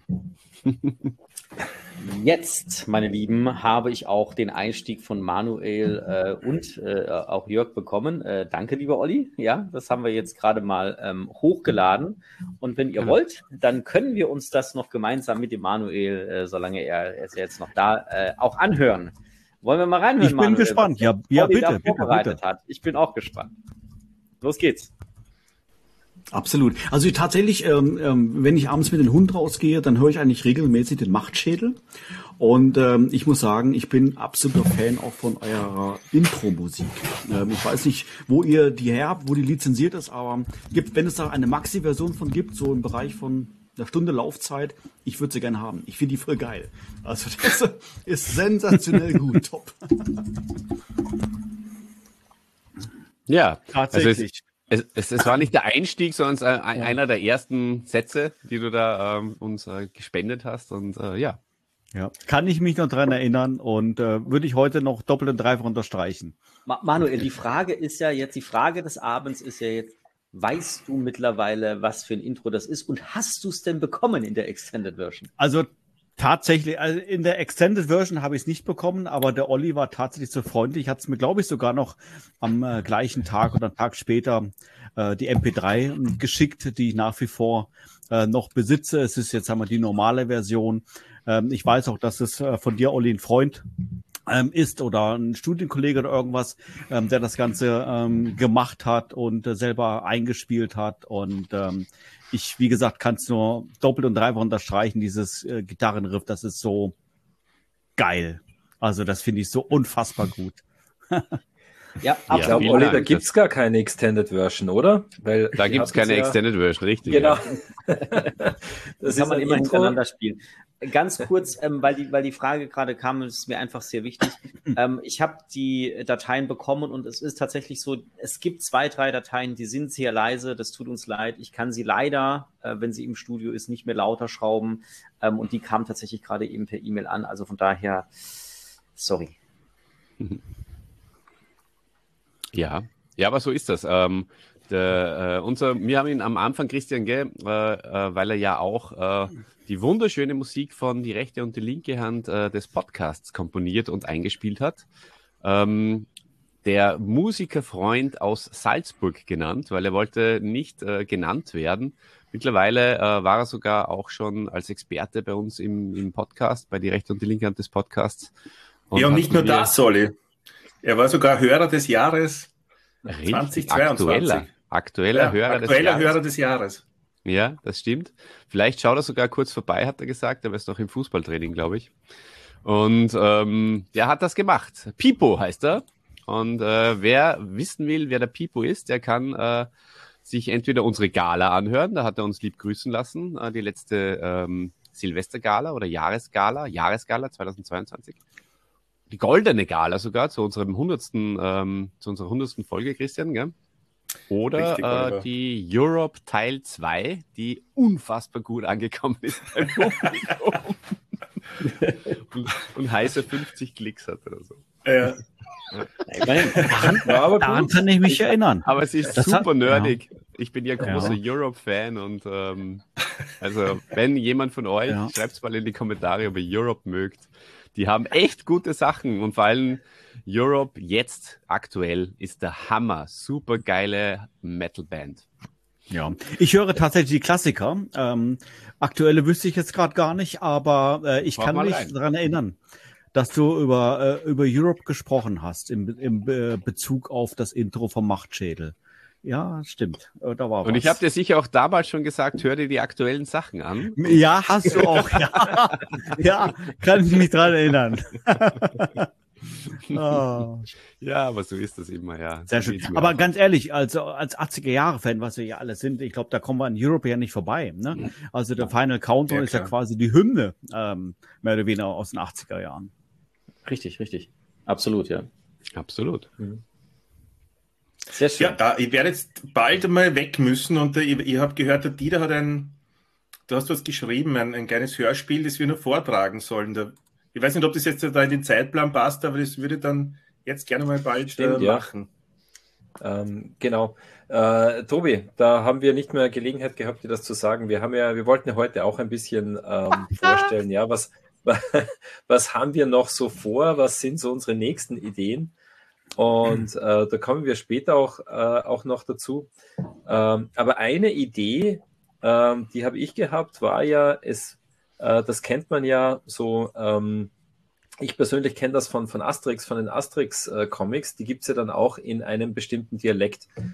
Jetzt, meine Lieben, habe ich auch den Einstieg von Manuel und auch Jörg bekommen. Danke, lieber Olli. Ja, das haben wir jetzt gerade mal hochgeladen. Und wenn ihr wollt, dann können wir uns das noch gemeinsam mit dem Manuel, solange er ist jetzt noch da, auch anhören. Wollen wir mal reinhören, Manuel? Ich bin gespannt. Ja, bitte. Hat. Ich bin auch gespannt. Los geht's. Absolut. Also tatsächlich, wenn ich abends mit dem Hund rausgehe, dann höre ich eigentlich regelmäßig den Machtschädel. Und ich muss sagen, ich bin absoluter Fan auch von eurer Intro-Musik. Ich weiß nicht, wo ihr die her habt, wo die lizenziert ist, aber wenn es da eine Maxi-Version von gibt, so im Bereich von einer Stunde Laufzeit, ich würde sie gerne haben. Ich finde die voll geil. Also das ist sensationell gut, top. Ja, tatsächlich. Also es war nicht der Einstieg, sondern einer der ersten Sätze, die du da uns gespendet hast. Und ja. Ja, kann ich mich noch dran erinnern und würde ich heute noch doppelt und dreifach unterstreichen. Manuel, die Frage des Abends ist ja jetzt, weißt du mittlerweile, was für ein Intro das ist und hast du es denn bekommen in der Extended Version? Also tatsächlich, also in der Extended Version habe ich es nicht bekommen, aber der Olli war tatsächlich so freundlich, hat es mir, glaube ich, sogar noch am gleichen Tag oder einen Tag später die MP3 geschickt, die ich nach wie vor noch besitze. Es ist jetzt, haben wir die normale Version. Ich weiß auch, dass es von dir, Olli, ein Freund ist oder ein Studienkollege oder irgendwas, der das Ganze gemacht hat und selber eingespielt hat. Und ich, wie gesagt, kann es nur doppelt und dreifach unterstreichen, dieses Gitarrenriff, das ist so geil. Also das finde ich so unfassbar gut. Ja, ich glaube, Olli, da gibt's gar keine Extended Version, oder? Weil da gibt's keine Extended Version, richtig. Genau. Das kann man immer hintereinander spielen. Ganz kurz, weil die Frage gerade kam, ist mir einfach sehr wichtig. Ich habe die Dateien bekommen und es ist tatsächlich so, es gibt 2, 3 Dateien, die sind sehr leise, das tut uns leid. Ich kann sie leider, wenn sie im Studio ist, nicht mehr lauter schrauben und die kamen tatsächlich gerade eben per E-Mail an, also von daher, sorry. Ja, aber so ist das. Wir haben ihn am Anfang, Christian, weil er ja auch die wunderschöne Musik von Die rechte und die linke Hand des Podcasts komponiert und eingespielt hat. Der Musikerfreund aus Salzburg genannt, weil er wollte nicht genannt werden. Mittlerweile war er sogar auch schon als Experte bei uns im Podcast, bei Die rechte und die linke Hand des Podcasts. Und nicht nur das, Olli. Er war sogar Hörer des Jahres 2022. Aktueller Hörer des Jahres. Ja, das stimmt. Vielleicht schaut er sogar kurz vorbei, hat er gesagt. Er ist noch im Fußballtraining, glaube ich. Und der hat das gemacht. Pipo heißt er. Und wer wissen will, wer der Pipo ist, der kann sich entweder unsere Gala anhören. Da hat er uns lieb grüßen lassen. Die letzte Silvestergala oder Jahresgala 2022. Die goldene Gala sogar zu unserer 100. Folge, Christian, gell? Oder richtig, die Europe Teil 2, die unfassbar gut angekommen ist beim Publikum. und heiße 50 Klicks hat oder so. Ja. Daran kann ich mich erinnern. Aber es ist super nerdig. Ja. Ich bin ja großer Europe-Fan und also wenn jemand von euch, schreibt es mal in die Kommentare, ob ihr Europe mögt. Die haben echt gute Sachen und vor allem Europe jetzt aktuell ist der Hammer. Super geile Metal-Band. Ja, ich höre tatsächlich die Klassiker. Aktuelle wüsste ich jetzt gerade gar nicht, aber ich kann mich daran erinnern, dass du über Europe gesprochen hast im Bezug auf das Intro vom Machtschädel. Ja, stimmt. Da war was. Und ich habe dir sicher auch damals schon gesagt, hör dir die aktuellen Sachen an. Ja, hast du auch. Ja, ja, kann ich mich dran erinnern. Oh. Ja, aber so ist das immer, ja. Sehr schön. Aber ganz ehrlich, also als 80er-Jahre-Fan, was wir ja alle sind, ich glaube, da kommen wir an Europe ja nicht vorbei. Ne? Also der Final Countdown ist ja quasi die Hymne, mehr oder weniger aus den 80er Jahren. Richtig. Absolut, ja. Absolut. Mhm. Sehr schön. Ja, ich werde jetzt bald mal weg müssen und ich habe gehört, der Dieter hat du hast was geschrieben, ein kleines Hörspiel, das wir nur vortragen sollen. Ich weiß nicht, ob das jetzt da in den Zeitplan passt, aber das würde ich dann jetzt gerne mal bald machen. Ja. Genau. Tobi, da haben wir nicht mehr Gelegenheit gehabt, dir das zu sagen. Wir wollten ja heute auch ein bisschen vorstellen, ja, was haben wir noch so vor, was sind so unsere nächsten Ideen? Und da kommen wir später auch noch dazu. Aber eine Idee, die habe ich gehabt, war ja, das kennt man ja so, ich persönlich kenne das von Asterix, von den Asterix-Comics, die gibt es ja dann auch in einem bestimmten Dialekt.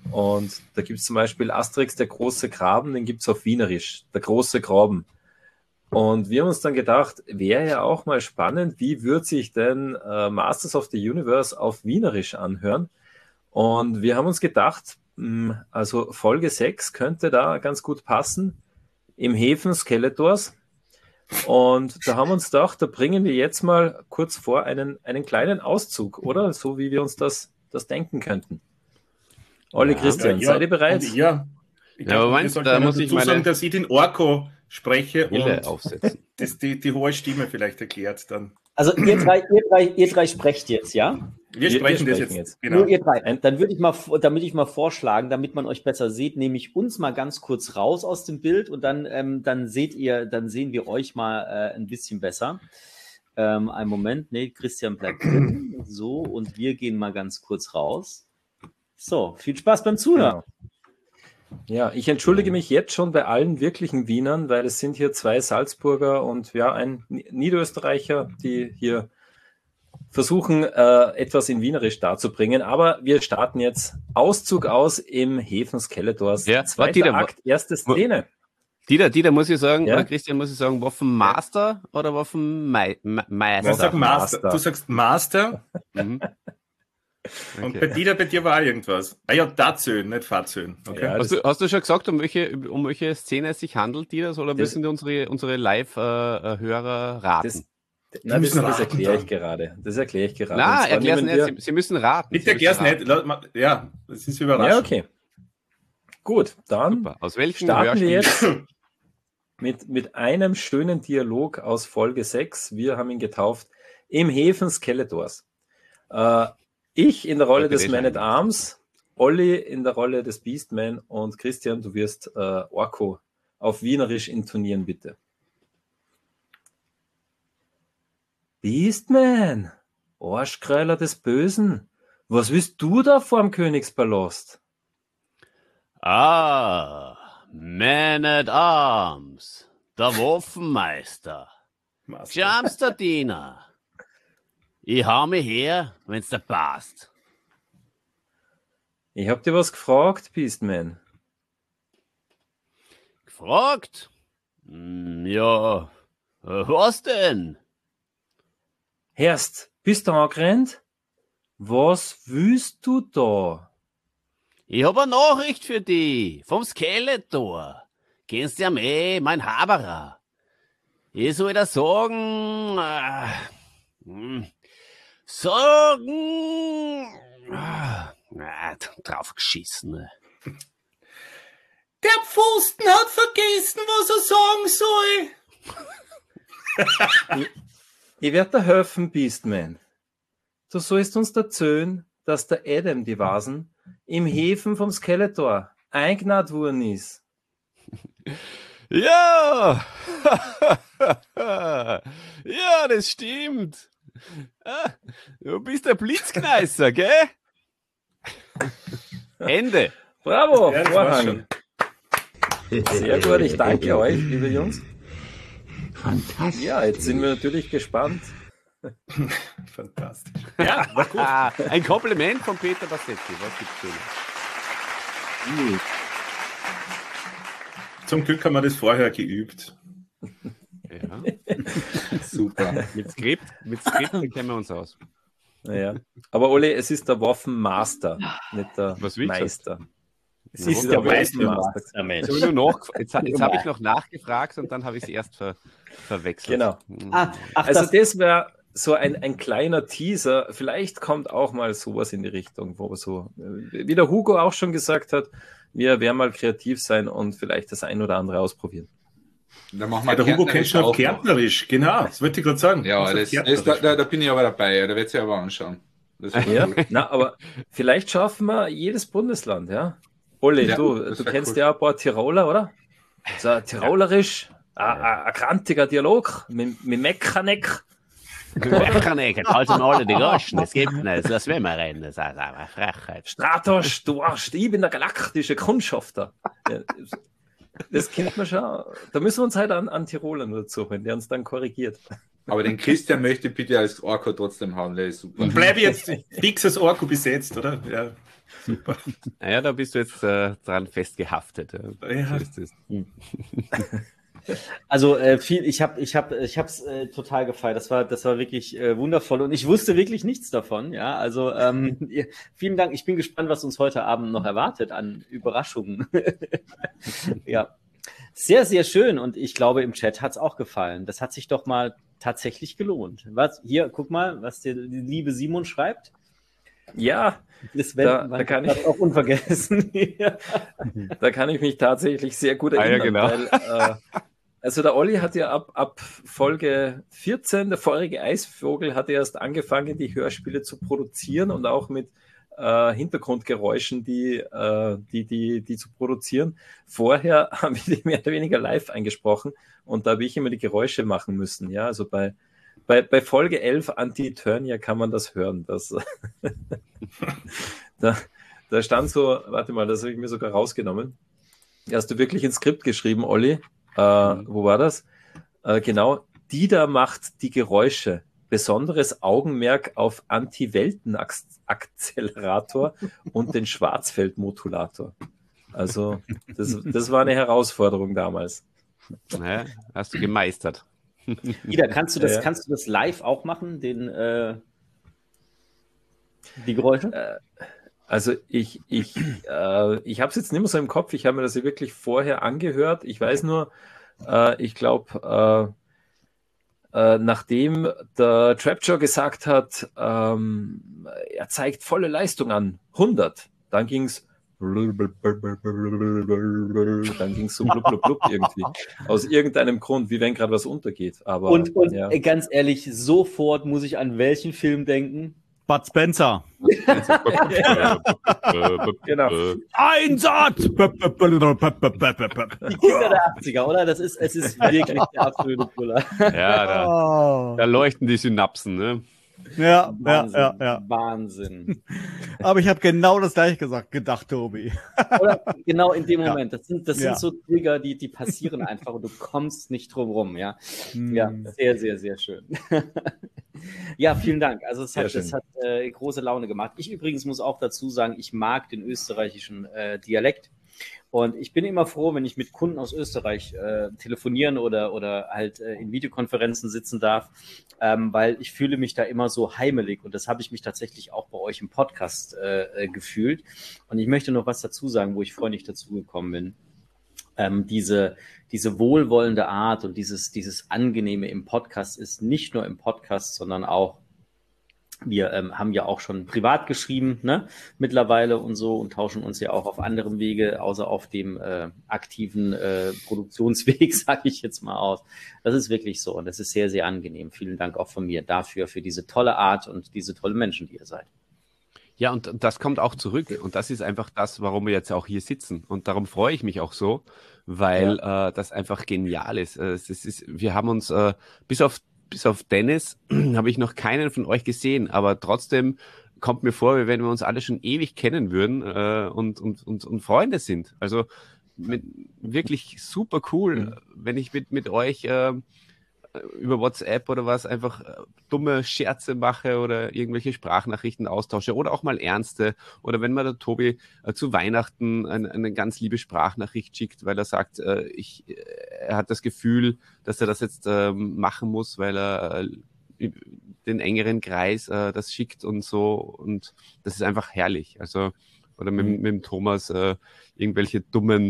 Und da gibt es zum Beispiel Asterix, der große Graben, den gibt es auf Wienerisch, der große Graben. Und wir haben uns dann gedacht, wäre ja auch mal spannend, wie würde sich denn Masters of the Universe auf Wienerisch anhören? Und wir haben uns gedacht, also Folge 6 könnte da ganz gut passen, im Häfen Skeletors. Und da haben wir uns gedacht, da bringen wir jetzt mal kurz vor einen kleinen Auszug, oder? So wie wir uns das denken könnten. Olli, Christian, seid ihr bereit? Ja. Ich glaube, da muss ich sagen, dass ich den Orko spreche und aufsetzen. Das die hohe Stimme vielleicht erklärt dann. Also ihr drei sprecht jetzt, ja? Wir sprechen das jetzt. Genau. Nur ihr drei. Dann würde ich mal vorschlagen, damit man euch besser sieht, nehme ich uns mal ganz kurz raus aus dem Bild und dann sehen wir euch mal ein bisschen besser. Einen Moment, Christian bleibt drin. So, und wir gehen mal ganz kurz raus. So, viel Spaß beim Zuhören. Ja, ich entschuldige mich jetzt schon bei allen wirklichen Wienern, weil es sind hier 2 Salzburger und ein Niederösterreicher, die hier versuchen, etwas in Wienerisch darzubringen. Aber wir starten jetzt Auszug aus im Häfen Skeletors. Zweiter Akt, erste Szene. Dieter muss ich sagen, oder Christian muss ich sagen, Waffenmaster oder Waffenmeister? Du sagst Master. Und bei dir war auch irgendwas. Dazön, nicht Fazön. Okay. Ja, hast du schon gesagt, um welche Szene es sich handelt, Dieter? Oder müssen unsere Live-Hörer raten? Das erkläre ich gerade. Na, erklär's nicht. Sie müssen raten. Bitte erklär's nicht. Ja, das ist überraschend. Ja, okay. Gut, dann super. Aus welchen starten wir jetzt mit einem schönen Dialog aus Folge 6. Wir haben ihn getauft im Häfen Skeletors. Ich in der Rolle des Man-at-Arms, Olli in der Rolle des Beastman und Christian, du wirst Orko auf Wienerisch intonieren, bitte. Beastman, Arschkreuler des Bösen, was willst du da vorm Königspalast? Man-at-Arms, der Waffenmeister, Jamster Diener. Ich hau mich her, wenn's dir passt. Ich hab dir was gefragt, Beastman. Gefragt? Ja, was denn? Herst, bist du angerannt? Was willst du da? Ich hab eine Nachricht für dich, vom Skeletor. Kennst du ja mein Haberer. Ich soll dir sagen, drauf geschissen. Ne? Der Pfosten hat vergessen, was er sagen soll. Ich werde dir helfen, Beastman. Du sollst uns erzählen, dass der Adam die Vasen im Häfen vom Skeletor eingenäht worden ist. Ja! Ja, das stimmt. Du bist der Blitzkneißer, gell? Ende. Bravo, ja, Vorhang. Sehr gut, ich danke euch, liebe Jungs. Fantastisch. Ja, jetzt sind wir natürlich gespannt. Fantastisch. Ja, war gut. Ein Kompliment von Peter Bassetti. Was gibt's Schönes? Zum Glück haben wir das vorher geübt. Ja. Super. Mit Skript kennen wir uns aus. Naja. Aber Olli, es ist der Waffenmaster, nicht der Meister. Es ist der Waffenmaster, Mensch. Jetzt habe ich noch nachgefragt und dann habe ich es erst verwechselt. Genau. Also das wäre so ein kleiner Teaser. Vielleicht kommt auch mal sowas in die Richtung, wo so, wie der Hugo auch schon gesagt hat, wir werden mal kreativ sein und vielleicht das ein oder andere ausprobieren. Da machen wir der Hugo kennt schon auf Kärntnerisch, genau, das wollte ich gerade sagen. Ja, da bin ich aber dabei, da wird sich aber anschauen. Ja, aber vielleicht schaffen wir jedes Bundesland, ja? Olli, ja, du kennst cool. Ja ein paar Tiroler, oder? So Tirolerisch, ein krantiger Dialog mit Mechanik. Mechanik, jetzt halten wir alle die Goschen, das gibt nicht, das will man rein, das ist eine Frechheit. Stratos, du Arsch, ich bin der galaktische Kundschafter. Ja, das kennt man schon. Da müssen wir uns halt an Tiroler nur dazu holen, der uns dann korrigiert. Aber den Christian möchte ich bitte als Orko trotzdem haben, der ist super. Und bleibe jetzt fix als Orko besetzt, oder? Ja. Super. Naja, da bist du jetzt dran festgehaftet. Ja. Also ich hab's total gefeiert. Das war wirklich wundervoll und ich wusste wirklich nichts davon. Ja, also vielen Dank. Ich bin gespannt, was uns heute Abend noch erwartet an Überraschungen. Ja, sehr, sehr schön und ich glaube, im Chat hat's auch gefallen. Das hat sich doch mal tatsächlich gelohnt. Was? Hier, guck mal, was der liebe Simon schreibt. Ja, da kann ich auch unvergessen. Da kann ich mich tatsächlich sehr gut erinnern. Genau. Weil, also der Olli hat ja ab Folge 14, der feurige Eisvogel, hat erst angefangen, die Hörspiele zu produzieren und auch mit Hintergrundgeräuschen, die zu produzieren. Vorher haben wir die mehr oder weniger live eingesprochen und da habe ich immer die Geräusche machen müssen. Ja, also bei Folge 11 Anti-Eternia kann man das hören. Da stand so, warte mal, das habe ich mir sogar rausgenommen. Hast du wirklich ins Skript geschrieben, Olli? Wo war das? Genau, Dieter macht die Geräusche. Besonderes Augenmerk auf Anti-Welten-Akzelerator und den Schwarzfeld-Modulator. Also, das war eine Herausforderung damals. Naja, hast du gemeistert. Ida, kannst du das live auch machen, die Geräusche? Also ich habe es jetzt nicht mehr so im Kopf, ich habe mir das ja wirklich vorher angehört. Ich weiß nur, ich glaube, nachdem der Trapjaw gesagt hat, er zeigt volle Leistung an, 100, dann ging es so blub, blub, blub irgendwie. Aus irgendeinem Grund, wie wenn gerade was untergeht. Aber, und ja. Ganz ehrlich, sofort muss ich an welchen Film denken? Bud Spencer. Genau. Einsatz! Die Kinder der 80er, oder? Es ist wirklich der absolute Puller. Ja, da leuchten die Synapsen, ne? Ja, Wahnsinn, ja. Wahnsinn. Aber ich habe genau das gleiche gedacht, Tobi. Oder genau in dem Moment. Das sind so Trigger, die passieren einfach und du kommst nicht drum rum, ja. Ja, sehr, sehr, sehr schön. Ja, vielen Dank. Also es hat große Laune gemacht. Ich übrigens muss auch dazu sagen, ich mag den österreichischen Dialekt. Und ich bin immer froh, wenn ich mit Kunden aus Österreich telefonieren oder halt in Videokonferenzen sitzen darf, weil ich fühle mich da immer so heimelig und das habe ich mich tatsächlich auch bei euch im Podcast gefühlt. Und ich möchte noch was dazu sagen, wo ich vorhin nicht dazugekommen bin. Diese wohlwollende Art und dieses Angenehme im Podcast ist nicht nur im Podcast, sondern auch wir haben ja auch schon privat geschrieben, ne, mittlerweile und so und tauschen uns ja auch auf anderem Wege, außer auf dem aktiven Produktionsweg, sage ich jetzt mal aus. Das ist wirklich so und das ist sehr, sehr angenehm. Vielen Dank auch von mir dafür, für diese tolle Art und diese tolle Menschen, die ihr seid. Ja, und das kommt auch zurück und das ist einfach das, warum wir jetzt auch hier sitzen und darum freue ich mich auch so, weil das einfach genial ist. Wir haben uns bis auf Dennis habe ich noch keinen von euch gesehen, aber trotzdem kommt mir vor, wie wenn wir uns alle schon ewig kennen würden und Freunde sind. Also wirklich super cool, wenn ich mit euch über WhatsApp oder was einfach dumme Scherze mache oder irgendwelche Sprachnachrichten austausche oder auch mal ernste oder wenn mir der Tobi zu Weihnachten eine ganz liebe Sprachnachricht schickt, weil er sagt, er hat das Gefühl, dass er das jetzt machen muss, weil er den engeren Kreis das schickt und so und das ist einfach herrlich. Also oder mit dem Thomas irgendwelche dummen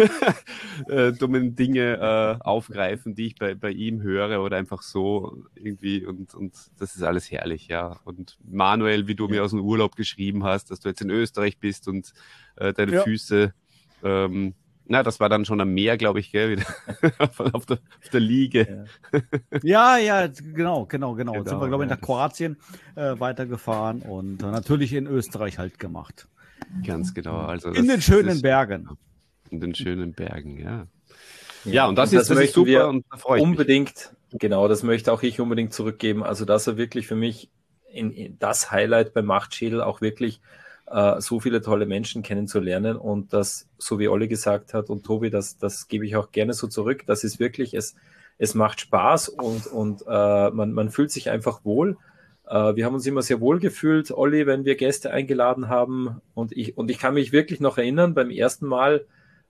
Dinge aufgreifen, die ich bei ihm höre oder einfach so irgendwie und das ist alles herrlich, ja. Und Manuel, wie du mir aus dem Urlaub geschrieben hast, dass du jetzt in Österreich bist und deine Füße, das war dann schon am Meer, glaube ich, gell, wieder auf der Liege. Ja, genau. Jetzt sind wir, glaube ich, nach Kroatien weitergefahren und natürlich in Österreich halt gemacht. Ganz genau. Also in den schönen Bergen. In den schönen Bergen, ja. Ja, und das ist super und da freue ich unbedingt, mich. Genau, das möchte auch ich unbedingt zurückgeben. Also das war wirklich für mich in das Highlight beim Machtschädel auch wirklich so viele tolle Menschen kennenzulernen und das, so wie Olli gesagt hat und Tobi, das gebe ich auch gerne so zurück. Das ist wirklich, es macht Spaß und man fühlt sich einfach wohl. Wir haben uns immer sehr wohl gefühlt, Olli, wenn wir Gäste eingeladen haben. Und ich kann mich wirklich noch erinnern, beim ersten Mal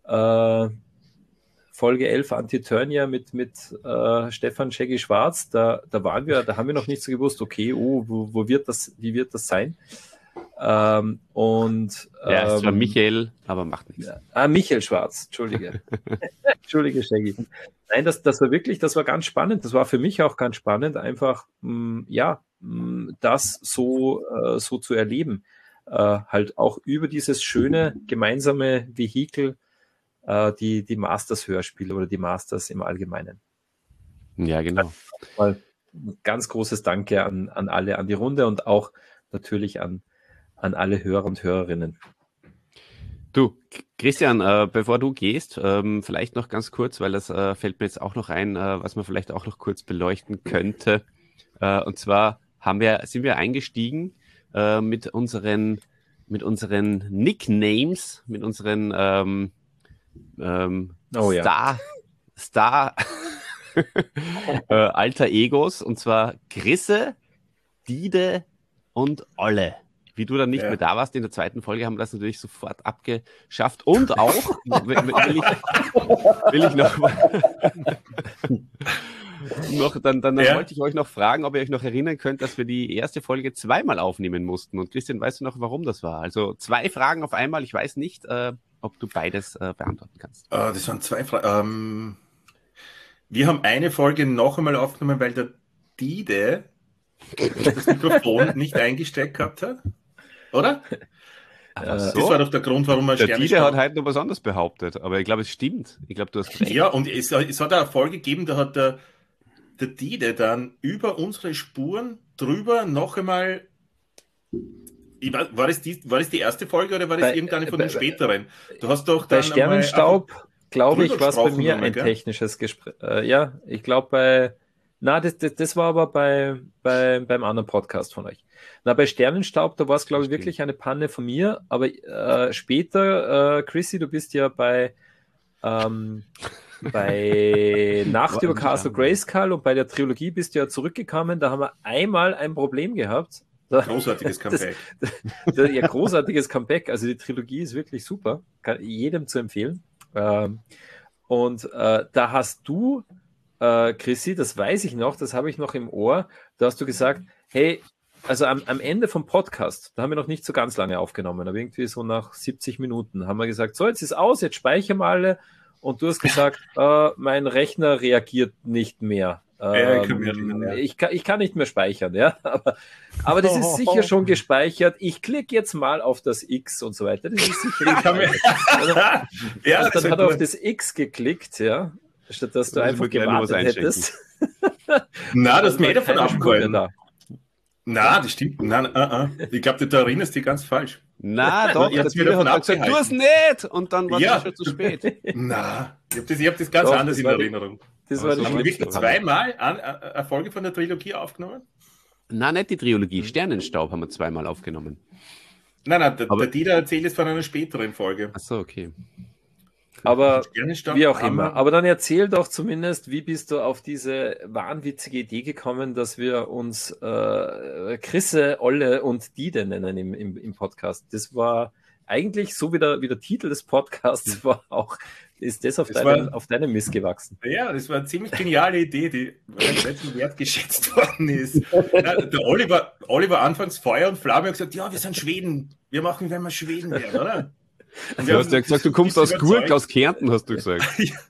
Folge 11 Anti-Turnier mit Stefan Shaggy Schwarz, da haben wir noch nicht so gewusst, okay, wie wird das sein? Es war Michael, aber macht nichts. Michael Schwarz, Entschuldige. Entschuldige, Shaggy. Nein, das war ganz spannend. Das war für mich auch ganz spannend, einfach, das so zu erleben. Halt auch über dieses schöne gemeinsame Vehikel, die Masters-Hörspiele oder die Masters im Allgemeinen. Ja, genau. Mal ganz großes Danke an alle, an die Runde und auch natürlich an alle Hörer und Hörerinnen. Du, Christian, bevor du gehst, vielleicht noch ganz kurz, weil das fällt mir jetzt auch noch ein, was man vielleicht auch noch kurz beleuchten könnte. Und zwar sind wir eingestiegen mit unseren Nicknames, mit unseren Star Alter Egos, und zwar Grisse, Dide und Olle. Wie du dann nicht mehr da warst in der zweiten Folge, haben wir das natürlich sofort abgeschafft. Und auch, will ich noch dann wollte ich euch noch fragen, ob ihr euch noch erinnern könnt, dass wir die erste Folge zweimal aufnehmen mussten. Und Christian, weißt du noch, warum das war? Also 2 Fragen auf einmal. Ich weiß nicht, ob du beides beantworten kannst. Das waren 2 Fragen. Wir haben eine Folge noch einmal aufgenommen, weil der Dide das Mikrofon nicht eingesteckt gehabt hat. Oder? Das war doch der Grund, warum er Der Dide hat heute noch was anderes behauptet, aber ich glaube, es stimmt. Ich glaube, du hast recht. Ja, und es hat eine Folge gegeben, da hat der Dide dann über unsere Spuren drüber noch einmal. War das die erste Folge oder war das irgendeine von den späteren? Du hast doch dann bei Sternenstaub, glaube ich, war es bei mir ein technisches Gespräch. Ja, ich glaube das war aber beim anderen Podcast von euch. Bei Sternenstaub, da war es, glaube ich, wirklich eine Panne von mir, aber später, Chrissy, du bist ja bei Nacht über Castle Grayskull und bei der Trilogie bist du ja zurückgekommen, da haben wir einmal ein Problem gehabt. Großartiges Comeback. Großartiges Comeback, also die Trilogie ist wirklich super, kann jedem zu empfehlen. Und da hast du, Chrissy, das weiß ich noch, das habe ich noch im Ohr, da hast du gesagt, hey, also am Ende vom Podcast, da haben wir noch nicht so ganz lange aufgenommen, aber irgendwie so nach 70 Minuten haben wir gesagt, so, jetzt ist aus, jetzt speichern wir alle, und du hast gesagt, mein Rechner reagiert nicht mehr. Ich kann nicht mehr speichern, ja, aber das ist sicher schon gespeichert. Ich klicke jetzt mal auf das X und so weiter. Das ist sicher gespeichert. Dann hat er auf das X geklickt, ja, statt dass du einfach gewartet hättest. Na, das ist mir davon abgehalten. Na, das stimmt. Ich glaube, da erinnerst du dich ganz falsch. Na, doch, jetzt wieder davon abgehalten. Du hast nicht! Und dann war es schon zu spät. Na, ich hab das ganz anders in Erinnerung. Haben wir wirklich zweimal eine Folge von der Trilogie aufgenommen? Nein, nicht die Trilogie. Sternenstaub haben wir zweimal aufgenommen. Nein, der Dieter erzählt es von einer späteren Folge. Ach so, okay. Aber wie auch immer. Aber dann erzähl doch zumindest, wie bist du auf diese wahnwitzige Idee gekommen, dass wir uns Chrisse, Olle und Dide nennen im Podcast. Das war eigentlich, so wie der Titel des Podcasts war auch, ist das auf deinem Mist gewachsen. Ja, das war eine ziemlich geniale Idee, die nicht wertgeschätzt worden ist. Der Oliver anfangs Feuer und Flamme hat gesagt, ja, wir sind Schweden. Wir machen, wenn wir Schweden werden, oder? Und du hast ja gesagt, du kommst aus Gurk, aus Kärnten, hast du gesagt.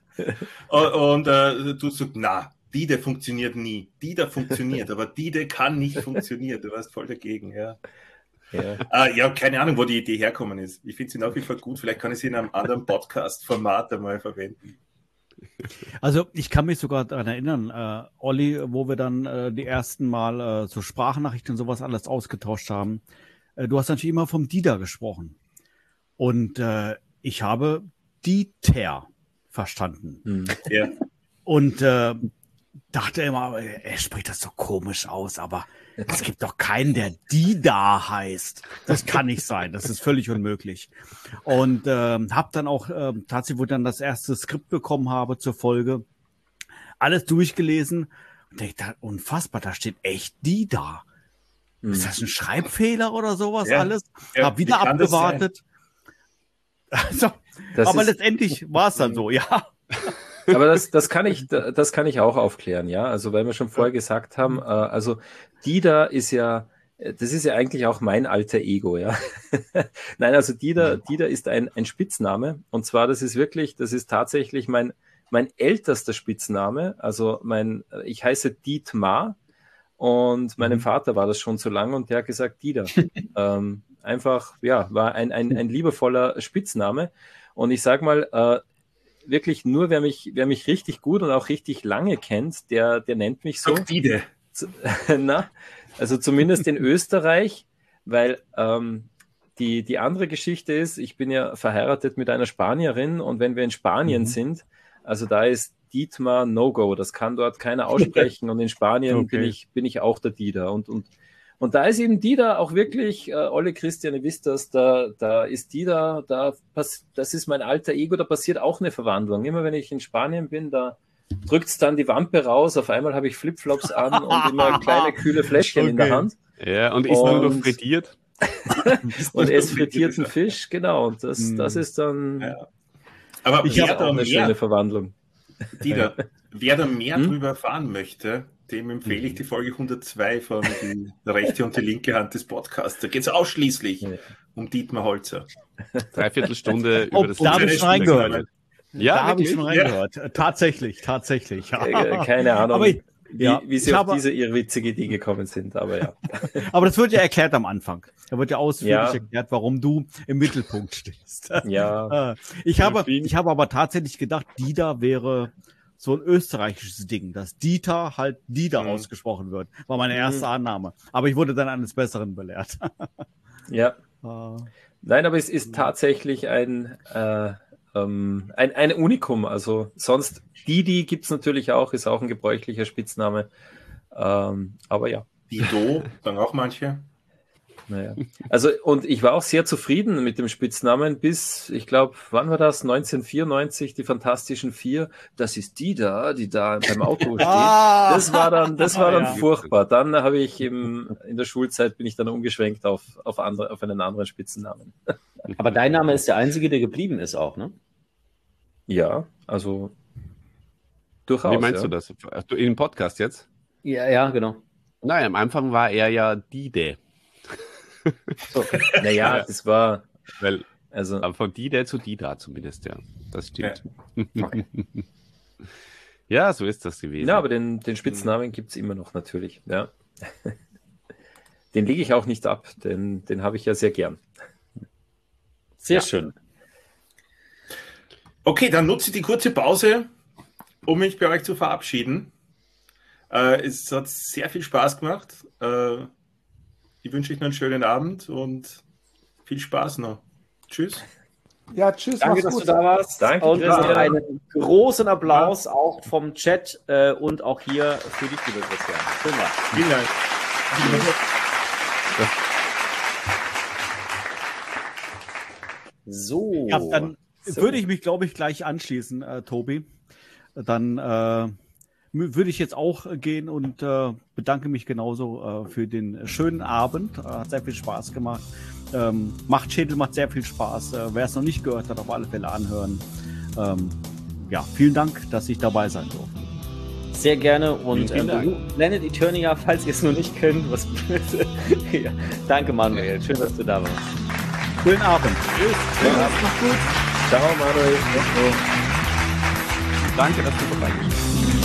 Und du sagst, na, Dide funktioniert nie. Dide funktioniert, aber Dide kann nicht funktionieren. Du warst voll dagegen, ja. Ja, keine Ahnung, wo die Idee herkommen ist. Ich finde sie nach wie vor gut. Vielleicht kann ich sie in einem anderen Podcast-Format einmal verwenden. Also ich kann mich sogar daran erinnern, Olli, wo wir dann die ersten Mal so Sprachnachrichten und sowas alles ausgetauscht haben. Du hast natürlich immer vom Dieter gesprochen. Und ich habe Dieter verstanden. Ja. Und dachte immer, er spricht das so komisch aus, aber es gibt doch keinen, der Dida heißt. Das kann nicht sein, das ist völlig unmöglich. Und habe dann auch tatsächlich, wo ich dann das erste Skript bekommen habe zur Folge, alles durchgelesen und denke, unfassbar, da steht echt Dida. Ist das ein Schreibfehler oder sowas Ja. alles? Ja, Hab wieder wie kann das sein? abgewartet. Also, Das aber ist- letztendlich war es dann so, ja. Aber das kann ich auch aufklären, ja. Also weil wir schon vorher gesagt haben, also Dida ist ja, das ist ja eigentlich auch mein alter Ego, ja. Nein, also Dida ist ein Spitzname. Und zwar, das ist tatsächlich mein ältester Spitzname. Also ich heiße Dietmar und meinem Vater war das schon zu lang und der hat gesagt Dida. Einfach, ja, war ein liebevoller Spitzname. Und ich sag mal, wirklich nur, wer mich richtig gut und auch richtig lange kennt, der nennt mich so. Dide. Na, also zumindest in Österreich, weil die andere Geschichte ist, ich bin ja verheiratet mit einer Spanierin und wenn wir in Spanien sind, also da ist Dietmar No-Go, das kann dort keiner aussprechen und in Spanien bin ich auch der Dida und da ist eben Dida auch wirklich, Olle Christian, ihr wisst das, da ist Dida, das ist mein alter Ego, da passiert auch eine Verwandlung. Immer wenn ich in Spanien bin, da drückt es dann die Wampe raus, auf einmal habe ich Flipflops an und immer kleine, kühle Fläschchen in der Hand. Ja, und ist nur noch frittiert. Und ess frittierten Fisch, genau. Und das ist dann Aber ich habe auch eine schöne Verwandlung. Dieter, wer da mehr drüber erfahren möchte, dem empfehle ich die Folge 102 von Die rechte und die linke Hand des Podcasts. Da geht es ausschließlich um Dietmar Holzer. Dreiviertelstunde über das Da habe ich schon reingehört. Ja, da habe ich schon reingehört. Tatsächlich. Ja. Keine Ahnung, Aber wie sie auf diese irrwitzige Idee gekommen sind, aber ja. Aber das wird ja erklärt am Anfang. Da wird ja ausführlich Ja. erklärt, warum du im Mittelpunkt stehst. Ja. Ich habe aber tatsächlich gedacht, Dida wäre so ein österreichisches Ding, dass Dieter halt Dida ausgesprochen wird. War meine erste Annahme. Aber ich wurde dann eines Besseren belehrt. Ja. Nein, aber es ist tatsächlich ein Unikum. Also sonst Didi gibt's natürlich auch, ist auch ein gebräuchlicher Spitzname. Aber ja. Dido, sagen auch manche. Naja. Also, und ich war auch sehr zufrieden mit dem Spitznamen bis, ich glaube, wann war das? 1994, die Fantastischen Vier. Das ist die da beim Auto steht. Das war dann furchtbar. Dann habe ich in der Schulzeit bin ich dann umgeschwenkt auf einen anderen Spitzennamen. Aber dein Name ist der einzige, der geblieben ist auch, ne? Ja, also durchaus. Wie meinst du das? Im Podcast jetzt? Ja, genau. Nein, am Anfang war er ja Dide. So. Naja, das war... Aber von Dide zu Dida zumindest, ja. Das stimmt. Ja. Okay. Ja, so ist das gewesen. Ja, aber den Spitznamen gibt's immer noch natürlich. Ja. Den lege ich auch nicht ab, den habe ich ja sehr gern. Sehr schön. Okay, dann nutze ich die kurze Pause, um mich bei euch zu verabschieden. Es hat sehr viel Spaß gemacht. Ich wünsche euch noch einen schönen Abend und viel Spaß noch. Tschüss. Ja, tschüss. Danke, dass du da warst. Danke, und Christian. einen großen Applaus auch vom Chat und auch hier für dich, liebe Christian. Schön war's. Vielen Dank. So. Ja, dann würde ich mich, glaube ich, gleich anschließen, Tobi. Dann würde ich jetzt auch gehen und bedanke mich genauso für den schönen Abend. Hat sehr viel Spaß gemacht. Machtschädel macht sehr viel Spaß. Wer es noch nicht gehört hat, auf alle Fälle anhören. Ja, vielen Dank, dass ich dabei sein durfte. Sehr gerne und Planet Eternia, falls ihr es noch nicht kennt, was ja. Danke, Manuel. Schön, dass du da warst. Schönen Abend. Tschüss. Schönen Abend. Mach's gut. Ciao, Manuel. Danke, dass du dabei bist.